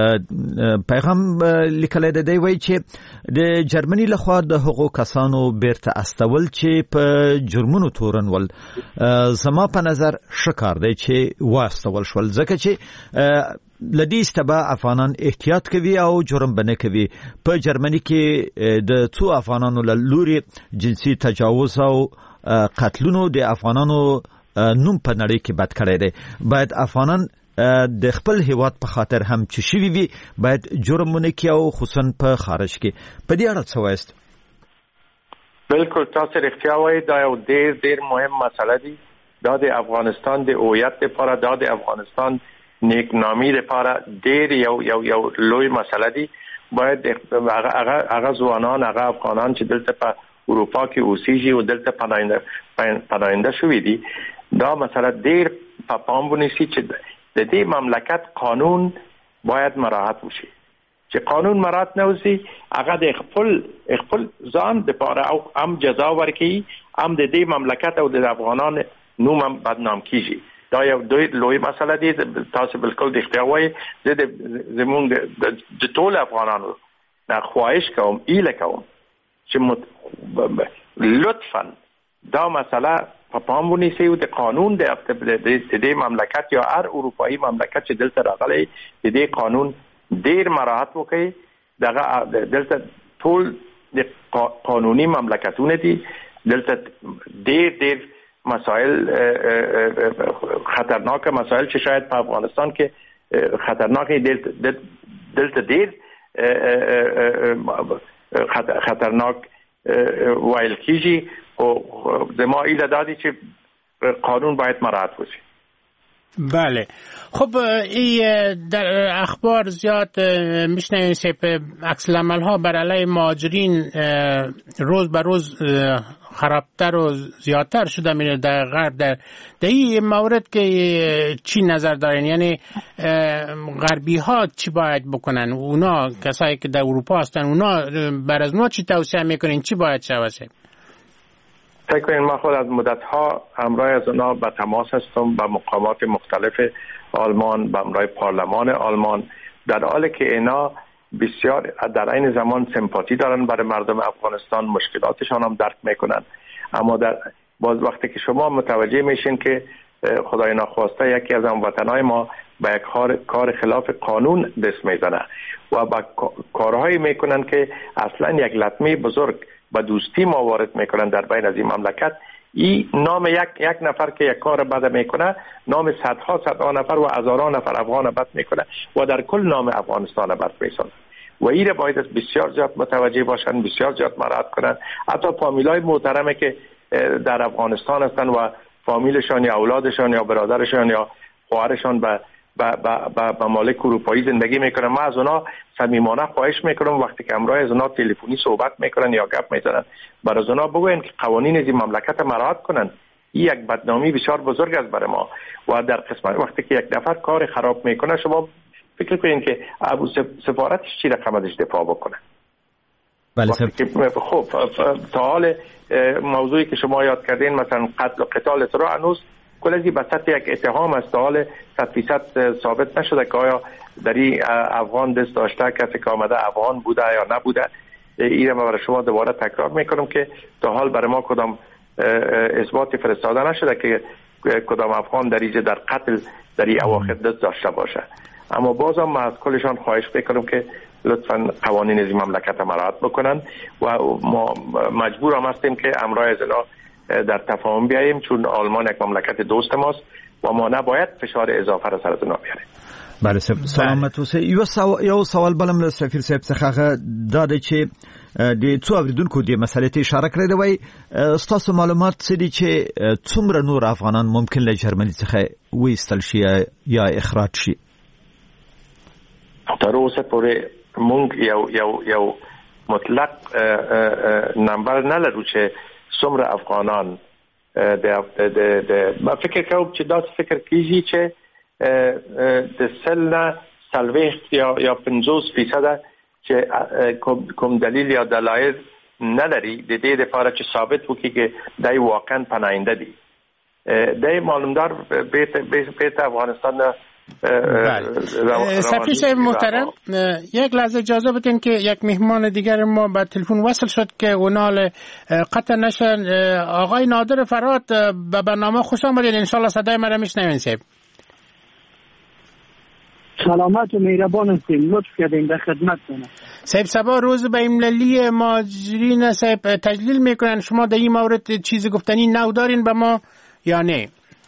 Speaker 3: پیغام لیکلی دی وایي چې د جرمني لخوا د حقوق کسانو بیرته استول چې په جرمونو تورنول زما په نظر شکار دی چې واستول شول ځکه چې لدی استبا افغانان احتیاط کوي او جرم بنه کوي. په جرمني کې د څو افغانانو له لوري جنسي تجاوز او قتلونو د افغانانو نوم په نړۍ کې بد کړی دی. باید افغانان د خپل هیواد په خاطر هم چې شوي وي باید جرمونه کوي او خصوصا په خارج کې. په دې اړه څه وایست؟
Speaker 11: بالکل تاسو رښتیا وایي، دا یو ډېر مهم مسله دی. دا د افغانستان د هویت لپاره، دا د افغانستان نیک نامی لپاره ډېر یو لوی مسله دی. باید هغه ځوانان، هغه افغانان چې دلته په اروپا کې اوسېږي او دلته پناهنده شوي دي، دا مسله ډېر په پام ونیسي چې د دې مملکت قانون باید مراعات وشي، چې قانون مراد نوسی هغه د خپل ځان د پاره او هم جزا ورکړي هم د دې مملکت او د افغانان نوم هم بدنام کیږي. دا یو لوی مسله دی. تاسو بالکل د اختیار وایي زمونږ د ټول افغانانو نه خواهش کوم ایله کوم چې لطفا دا مسله په پام ونیسئ او د قانون د دې مملکت یا هر اروپایي مملکت چې دلته راغلی د دې قانون ډیر مراعات وکړي. دغه دلته ټول د قانوني مملکتونه دي. دلته ډیر مسائل خطرناک مسائل چې شاید په افغانستان کې خطرناک دلته ډیر خطرناک وایل کیږي او د ما ایله دادی چې قانون باید مراعات وشي.
Speaker 4: بله خب این در اخبار زیاد میشنویم که عکس العمل ها بر علیه مهاجرین روز به روز خرابتر و زیادتر شده میره در غرب. در این مورد که چی نظر دارین؟ یعنی غربی ها چی باید بکنن؟ اونا کسایی که در اروپا هستن اونا بر از اونا چی توصیه میکنین؟ چی باید شوشه؟
Speaker 11: فکر کنید من خود از مدت‌ها همراه از اونا به تماس هستم با مقامات مختلف آلمان، به همراه پارلمان آلمان، در حالی که اینا بسیار در این زمان سمپاتی دارن برای مردم افغانستان، مشکلاتشان هم درک میکنن. اما در باز وقتی که شما متوجه میشین که خدای ناخواسته یکی از هموطنای ما به یک کار خلاف قانون دست میزنه و با کارهایی میکنن که اصلا یک لطمه بزرگ با دوستی ما وارد میکنن در بین از این مملکت، این نام یک نفر که یک کار بد میکنه نام صدها نفر و هزاران نفر افغان بد میکنه و در کل نام افغانستان بد میسازه و این باید بسیار زیاد متوجه باشن، بسیار زیاد مراعات کنن. حتی فامیلای محترمه که در افغانستان هستن و فامیلشان یا اولادشان یا برادرشان یا خواهرشان به ممالک اروپایی زندگی میکنن، من از اونا صمیمانه خواهش میکنم وقتی که همراه از اونا تلفنی صحبت میکنن یا گپ میزنن برای اونا بگوین که قوانین از این مملکت مراعات کنن. این یک بدنامی بسیار بزرگ است برای ما و در قسمت وقتی که یک نفر کار خراب میکنه شما فکر کنین که ابو سفارتش چی رقم ازش دفاع بکنه.
Speaker 3: بله
Speaker 11: خب تا حال موضوعی که شما یاد کردین مثلا قتل و قتال ترور هنوز کلزی به سطح یک اتهام است، حال 100% ثابت نشده که آیا در این افغان دست داشته، کسی که آمده افغان بوده یا نبوده. این ما برای شما دوباره تکرار میکنم که تا حال برای ما کدام اثباتی فرستاده نشده که کدام افغان در قتل در این اواخر دست داشته باشه. اما بازم ما از کلشان خواهش میکنم که لطفاً قوانین از مملکت مراعات بکنن و ما مجبور هم هستیم که امرای از اینا در تفاهم بیاییم چون آلمان یک مملکت دوست ماست و ما نباید فشار اضافه را سر از اونا بیاریم.
Speaker 3: بله سلامت اوسئ. یو سوال بلم له سفیر صاحب څخه دا دی چې د څو اوریدونکو د مسلې ته اشاره کړې ده وای ستاسو معلومات څه دي چې څومره نور افغانان ممکن له جرمني څخه وایستل شي یا اخراج شي؟
Speaker 11: تر اوسه پورې مونږ یو مطلق نمبر نه لرو چې څومره افغانان ما فکر کوم چې دا فکر کیږي چې د سلنه سلويخت یا 50% چې کوم دلیل یا دلایل نداری د دې لپاره چې ثابت وکړي چې دای واقعا پناهنده دي. دای معلومدار بیت افغانستان.
Speaker 4: سفیر صاحب محترم یک لحظه اجازه بدین که یک مهمان دیگر ما به تلفن وصل شد که اونال قطع نشن. آقای نادر فرات به برنامه خوش آمدید، انشالله صدای مرا میشنوین. صاحب
Speaker 5: سلامت و مهربان هستیم، لطف کردین به خدمتتون.
Speaker 4: صاحب سبا روز بین‌المللی مهاجرین صاحب تجلیل میکنن، شما در این مورد چیزی گفتنی نو دارین به ما یا نه؟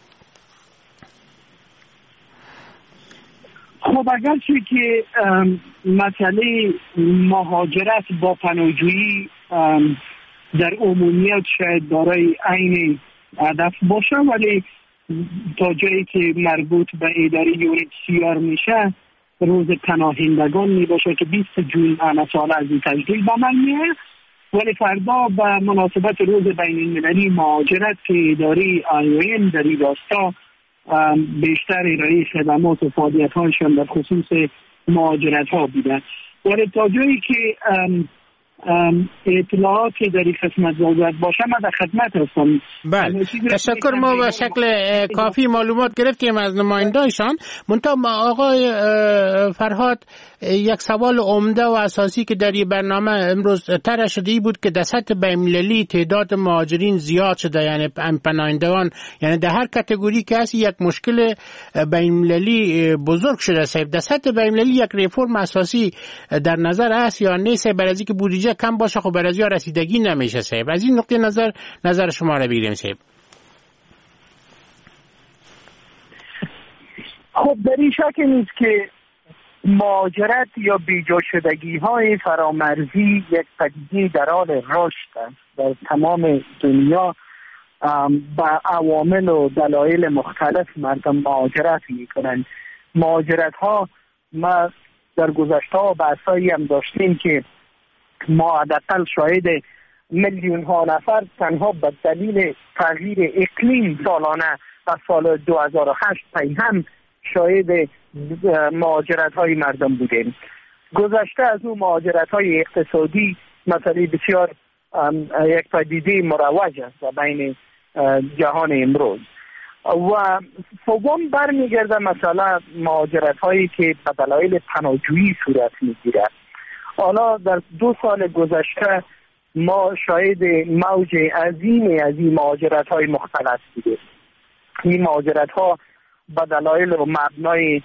Speaker 5: خب اگرچه که مسئله مهاجرت با پناهجویی در عمومیت شاید دارای عین هدف باشه، ولی تا جایی که مربوط به اداره UNHCR میشه روز پناهندگان میباشه که 20 جون سال از این تجلیل به من میه، ولی فردا به مناسبت روز بین المللی مهاجرت که اداره IOM در این راستا بیشتر ارائه خدمات و فعالیت‌هایشان در خصوص مهاجرت ها بودن. ولی تا جایی که اطلاعاتی در این قسمت ضرورت باشه من در خدمت هستم.
Speaker 4: بله تشکر. ما به شکل کافی معلومات گرفتیم از نماینده‌شان. منتها آقای فرهاد، یک سوال عمده و اساسی که در این برنامه امروز طرح شده بود که در سطح بین‌المللی تعداد مهاجرین زیاد شده، یعنی پناهندگان، یعنی در هر کاتگوری که هست یک مشکل بین‌المللی بزرگ شده. صاحب در سطح بین‌المللی یک ریفرم اساسی در نظر است یا نیست؟ برای اینکه بودجه کم باشه خب برای ازیا رسیدگی نمیشه. صاحب از این نقطه نظر شما را بگیریم. صاحب
Speaker 5: خب در این شک نیست که مهاجرت یا بیجا شدگی های فرامرزی یک پدیده در حال رشد است در تمام دنیا. با عوامل و دلایل مختلف مردم مهاجرت میکنن. مهاجرت ها ما در گذشته ها بحثایی هم داشتیم که ما حداقل شاهد میلیون ها نفر تنها به دلیل تغییر اقلیم سالانه از سال 2008 هم شاهد مهاجرت های مردم بودیم. گذشته از اون مهاجرت های اقتصادی مسئله بسیار یک پدیده مروج است در بین جهان امروز و سوم برمیگرده مثلا مهاجرت هایی که به دلایل پناهجویی صورت میگیره. حالا در 2 سال گذشته ما شاهد موج عظیمی از این مهاجرت های مختلف بودیم. این مهاجرت ها به دلایل و مبنای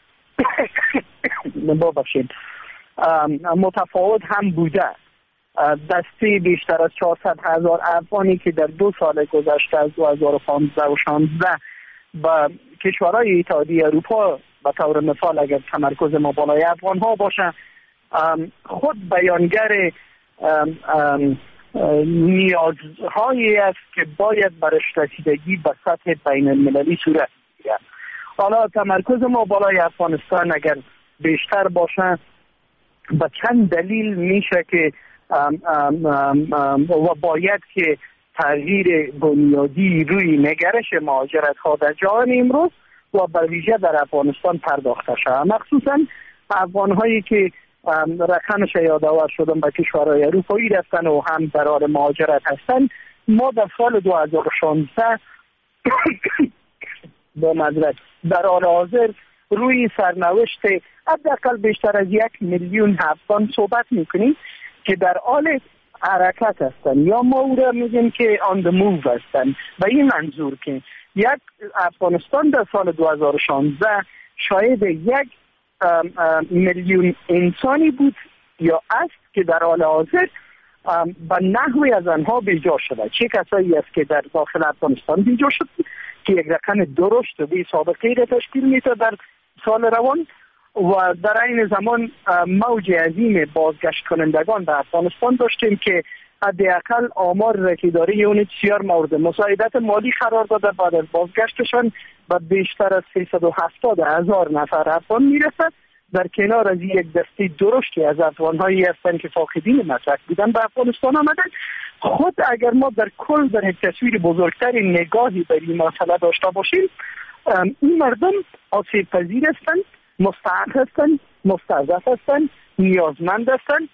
Speaker 5: متفاوت هم بوده. دسته بیشتر از 400,000 افغانی که در 2 سال گذشته از 2015 و 16 به کشورهای اتحادیه اروپا به طور مثال اگر تمرکز ما بالای افغان ها باشه خود بیانگر نیازهایی است که باید برش رسیدگی به سطح بین المللی صورت بگیرد. حالا تمرکز ما بالای افغانستان اگر بیشتر باشه به چند دلیل میشه که و باید که تغییر بنیادی روی نگرش مهاجرت ها در جهان امروز و به ویژه در افغانستان پرداخته شود. مخصوصا افغان هایی که رقمش یادآور شدن به کشورهای اروپایی رفتن و هم در حال مهاجرت هستن. ما در سال 2016 با معذرت در حال حاضر روی سرنوشت حداقل بیشتر از 1,000,000 افغان صحبت میکنیم که در حال حرکت هستن یا ما او را میگیم که on the move هستن. به این منظور که یک افغانستان در سال 2016 شاید 1,000,000 انسانی بود یا است که در حال حاضر به نحوی از آنها بیجا شده. چه کسایی است که در داخل افغانستان بیجا شد که یک رقم درشت و بی سابقه را تشکیل میده در سال روان و در این زمان موج عظیم بازگشت کنندگان به افغانستان داشتیم که حداقل آمار را که داره اون بسیار مورد مساعدت مالی قرار داده. بعد از بازگشتشان به بیشتر از 370,000 نفر افغان میرسد. در کنار از یک دسته درشتی از افغان‌هایی هستند که فاقدین مسلک بودن به افغانستان آمدن. خود اگر ما در کل در یک تصویر بزرگتری نگاهی به این مسئله داشته باشیم این مردم آسیب پذیر هستند، مستحق هستند، مستضعف هستند، نیازمند هستند.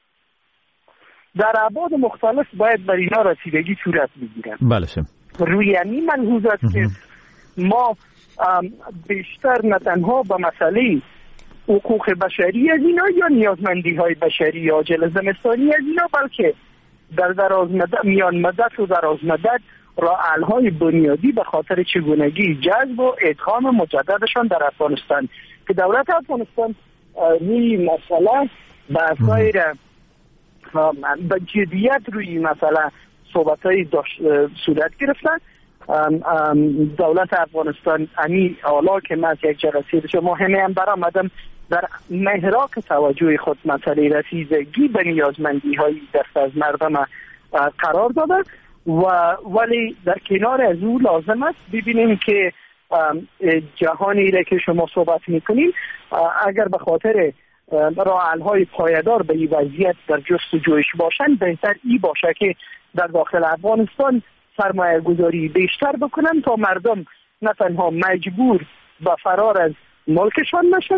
Speaker 5: در ابعاد مختلف باید بر اینا رسیدگی صورت بگیرد.
Speaker 3: بله.
Speaker 5: روی این ملحوظ است که ما بیشتر نه تنها به مسئله حقوق بشری از اینا یا نیازمندی های بشری یا عاجل زمستانی از اینا بلکه در دراز مدت، میان مدت و دراز مدت راه های بنیادی به خاطر چگونگی جذب و ادغام مجددشان در افغانستان که دولت افغانستان روی مسئله بحث‌های را به جدیت روی مسئله صحبت‌های صورت گرفتن. دولت افغانستان حالا که من یک جلسه شما همه هم برآمدم در محراق توجه خود مسئله رسیدگی به نیازمندی های دست از مردم قرار داده ولی در کنار از او لازم است ببینیم که جهانی را که شما صحبت میکنیم اگر به خاطر راه‌حل‌های پایدار به این وضعیت در جستجویش باشند بهتر ای باشه که در داخل افغانستان سرمایه گذاری بیشتر بکنن تا مردم نه تنها مجبور به فرار از ملکشان نشن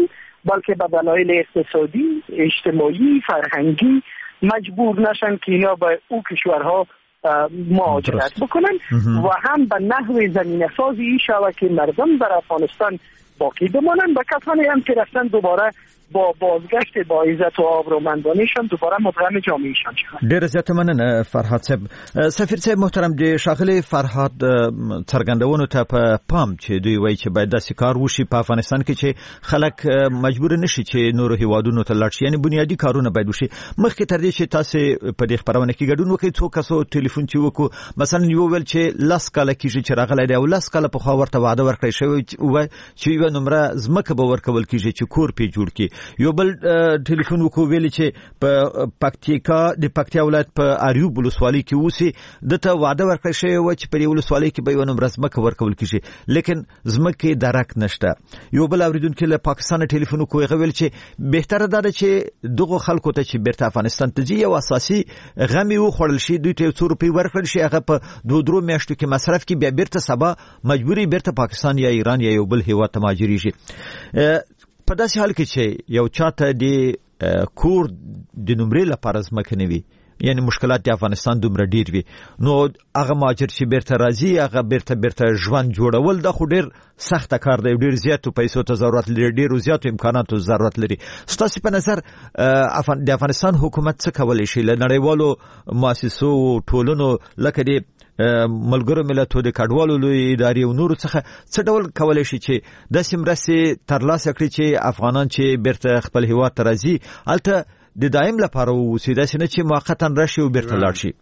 Speaker 5: بلکه به دلایل اقتصادی، اجتماعی، فرهنگی مجبور نشن که اینا به او کشورها مهاجرت بکنن و هم به نحو زمینه سازی شود که مردم در افغانستان باقی بمانند و کسانی هم که رفتن دوباره با بازگشت با عزت و آبرومندانه‌شان دوباره مدغم جامعهشان شوند.
Speaker 3: ډیر زیات مننه فرهاد صاحب. سفیر صاحب محترم، د ښاغلي فرهاد څرګندونو ته په پام چې دوی وایي چې باید داسې کار وشي په افغانستان کې چې خلک مجبور نشي چې نورو هیوادونو ته لاړ شي، یعنی بنیادی کارونه باید وشي. مخکې تر دې چې تاسو په دې خبرونه کې ګډون وکړئ، څو کسو ټلیفون چې وکړو مثلا یو ویل چې لاس کاله کېږي چې راغلی دی او لاس کاله په خوا ورته وعده ورکړی شوی چې یو نمبر ځمکه به ورکول کېږي چې کور پې جوړ کړي. یو بل ټلیفون وکړو ویل چې په پکتیا ولایت په اریوب ولسوالۍ کې اوسي دته وعده ورکړی شوی و چې په دې ولسوالۍ کې به یو نمبر ځمکه ورکول کېږي، لیکن ځمکې درک نشته. یو بل اوریدونکو له پاکستان ټلیفون وکړو هغه ویل چې بهتره ده چې دغه خلکو ته چې بیرته افغانستان ته ځي یو اساسي غمی وخوړل شي، دوی ته 100 روپۍ ورکړل شي، هغه په 2-3 میاشتو کې مصرف کې بیا بیرته سبا مجبوری بیرته پاکستان یا ایران یا یو بل هیواد ته مهاجرېږي. په داسې حال کې چې یو چاته د کور د نمرې لپاره ځمکه نه وي، یعنی مشکلات د افغانستان دومره ډیر وي، نو هغه مهاجر چې بیرته راځي هغه بیرته ژوند جوړول د خو ډیر سخت کار دی، ډیر زیاتو پیسو ته ضرورت لري، ډیر زیاتو امکاناتو ضرورت لري. ستاسو په نظر د افغانستان حکومت څه کولی شي له نړیوالو مؤسسو ټولنو لکه د ملګرو ملتونو د کډوالو لوی ادارې او نورو څخه څه ډول کولی شي چې داسې مرستې ترلاسه کړي چې افغانان چې بیرته خپل هیواد ته راځي هلته د دایم لپاره واوسي، داسې نه چې موقتا راشي او بیرته لاړ شي؟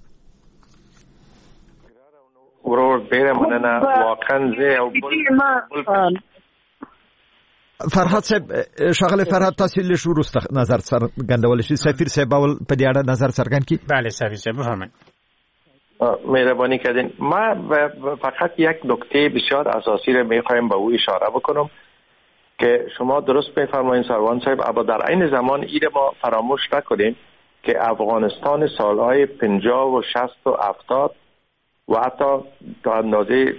Speaker 11: ورور ډېره مننه. واقعا زه او
Speaker 3: فرهاد صاحب، ښاغلی فرهاد، تاسو لږ وروسته نظر څرګندولی شئ. سفیر صاحب اول په دې اړه نظر څرګند کړي.
Speaker 4: بله سفیر صاحب بفرمایید.
Speaker 11: مهربانی کردین. ما فقط یک نکته بسیار اساسی را میخوایم به او اشاره بکنم که شما درست میفرمایید سروان صاحب، اما در عین زمان ایره ما فراموش نکنیم که افغانستان سالهای 50 و 60 و 70 و حتی تا اندازه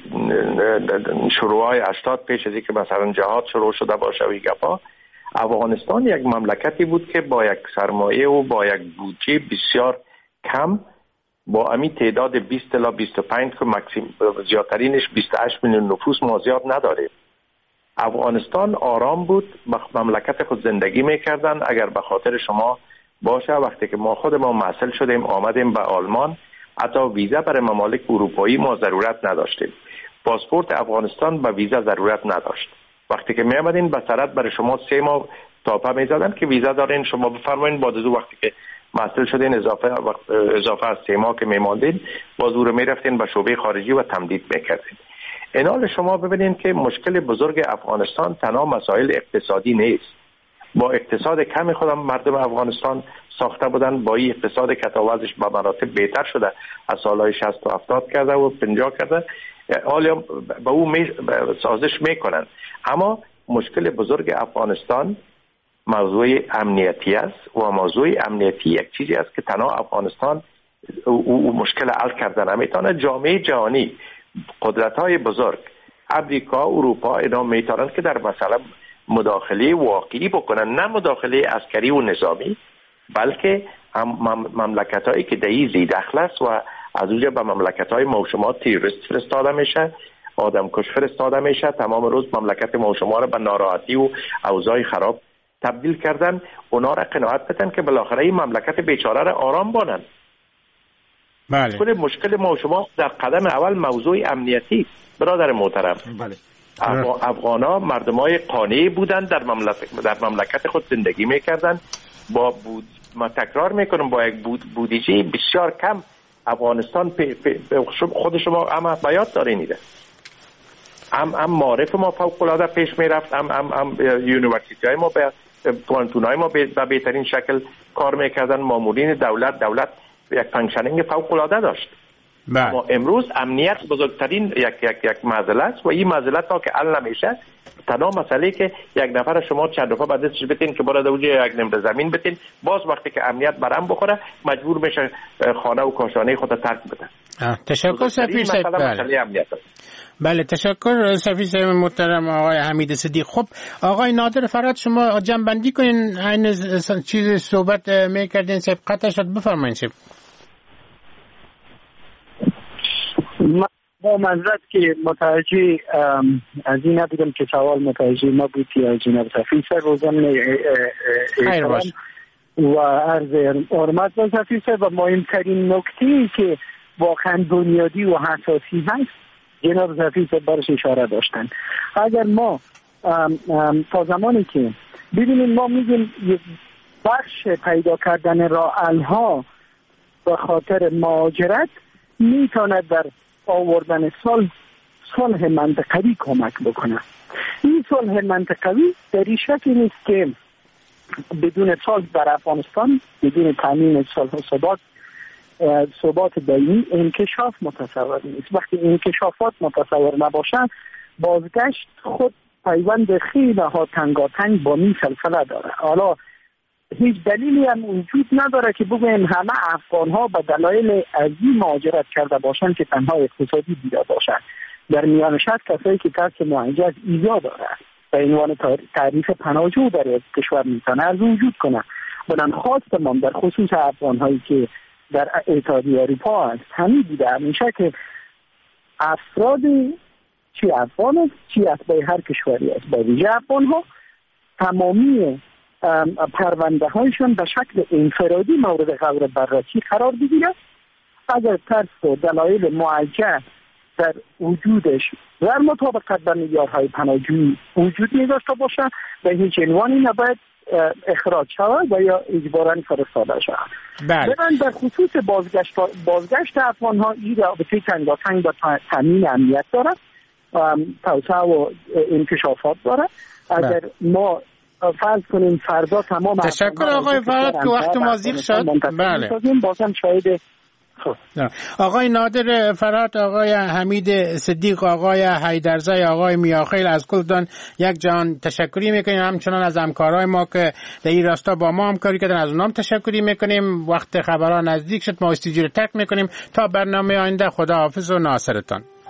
Speaker 11: شروعهای 80 پیش از اینکه مثلا جهاد شروع شده باشه و این گپا، افغانستان یک مملکتی بود که با یک سرمایه و با یک بودجه بسیار کم با امی تعداد 20 تا 25 که زیادترینش 28 میلیون نفوس ما زیاد نداره. افغانستان آرام بود، مملکت خود زندگی میکردن. اگر به خاطر شما باشه وقتی که ما خودمون محصل شدیم آمدیم به آلمان، حتی ویزا برای ممالک اروپایی ما ضرورت نداشتیم. پاسپورت افغانستان به ویزا ضرورت نداشت. وقتی که می آمدین به سرعت برای شما 3 ماه تاپه میزدن که ویزا دارین، شما بفرمایید بعد از وقتی که محصل شدین اضافه از 3 ماه که میماندین باز او رو میرفتین به شعبه خارجی و تمدید میکردین. این حال شما ببینید که مشکل بزرگ افغانستان تنها مسائل اقتصادی نیست. با اقتصاد کمی خودم مردم افغانستان ساخته بودن، با این اقتصاد کتاوزش به مراتب بهتر شده، از سالهای 60 و 70 کرده و 50 کرده، حالا به او سازش میکنن. اما مشکل بزرگ افغانستان موضوع امنیتی است و موضوع امنیتی یک چیزی است که تنها افغانستان او مشکل حل کردن نمیتونه. جامعه جهانی، قدرت‌های بزرگ، امریکا، اروپا، اینا میتونن که در مسئله مداخله واقعی بکنن، نه مداخله عسکری و نظامی، بلکه مملکت‌هایی که دهی زی دخل است و از اونجا به مملکت‌های موشما تروریست فرستاده میشه، آدم کش فرستاده میشه، تمام روز مملکت موشما رو به ناراحتی و اوضاع خراب تبدیل کردن. اونا را قناعت بدن که بالاخره این مملکت بیچاره را آرام بانن.
Speaker 4: بله.
Speaker 11: کل مشکل ما شما در قدم اول موضوع امنیتی برادر محترم.
Speaker 4: بله.
Speaker 11: افغانا مردمای قانعی بودن، در مملکت خود زندگی میکردن. ما تکرار میکنم با یک بودجه بسیار کم افغانستان خود شما اما بیات داره نیده. معارف ما فوق العاده پیش میرفت، یونیورسیتی های ما پوانتون های ما به بهترین شکل کار میکردن. مامورین دولت یک فانکشنینگ فوق العاده داشت. اما امروز امنیت بزرگترین یک معضله است و این معضله تا که حل نمیشه، تنها مسئله که یک نفر شما چند دفعه بعد ازش بتین که برای اونجا یک نمره زمین بتین، باز وقتی که امنیت برام بخوره مجبور میشه خانه و کاشانه خود ترک بده.
Speaker 4: تشکر سفیر صاحب. بله تشکر سفیر صاحب محترم آقای حمید صدیق. خب آقای نادر فرهاد شما جنبندی کنین، این چیز صحبت میکردین صاحب قطع شد، بفرمایید صاحب.
Speaker 5: با معذرت که متوجه از این نبودم که سوال متوجه ما بود یا جناب سفیر صاحب روزم
Speaker 4: خیر باش
Speaker 5: و عرض حرمت به سفیر صاحب. و مهمترین نکته که واقعا بنیادی و حساسی هست جناب سفیر صاحب برش اشاره داشتن. اگر ما تا زمانی که ببینیم ما میگیم بخش پیدا کردن راه‌حل‌ها به خاطر مهاجرت میتواند در آوردن صلح منطقوی کمک بکنه. این صلح منطقوی در این شکل نیست که بدون صلح در افغانستان، بدون تامین صلح و ثبات دائمی انکشاف متصور نیست. وقتی انکشافات متصور نباشند بازگشت خود پیوند خیلی ها تنگاتنگ با این سلسله داره. حالا هیچ دلیلی هم وجود نداره که بگویم همه افغان ها به دلایل عظیم مهاجرت کرده باشند که تنها اقتصادی دیده باشند. در میانش هست کسایی که ترک معینجه از ایجا داره به عنوان تعریف پناهجو در کشور میتونه از وجود کنه. بنان خواستم در خصوص افغان هایی که در اتحادیه اروپا هست همین دیده همیشه که افراد چی افغان است چی اتباع هر کشوری است با ویژه افغان ها تمامی پرونده هایشان به شکل انفرادی مورد غور بررسی قرار بگیرد. اگر ترس و دلایل معجزه در وجودش در مطابقت با معیارهای پناهجویی وجود نداشته باشد به هیچ عنوانی نباید اخراج شود و یا اجباراً فرستاده شود.
Speaker 4: بله.
Speaker 5: در خصوص بازگشت افغان ها این رابطه تنگاتنگ با تامین امنیت دارد، توسعه و انکشافات دارد. اگر ما فرض کنیم فردا تمام
Speaker 4: تشکر آقای فرهاد که وقت ما زیغ شد. بله.
Speaker 5: بازم شاید
Speaker 4: آقای نادر فرهاد، آقای حمید صدیق، آقای حیدرزای، آقای میاخیل از کلتان یک جان تشکری میکنیم. همچنان از همکارای ما که در این راستا با ما همکاری کردن از اونام تشکری میکنیم. وقت خبرها نزدیک شد، ما استودیو رو ترک میکنیم تا برنامه آینده. خدا حافظ و ناصرتان.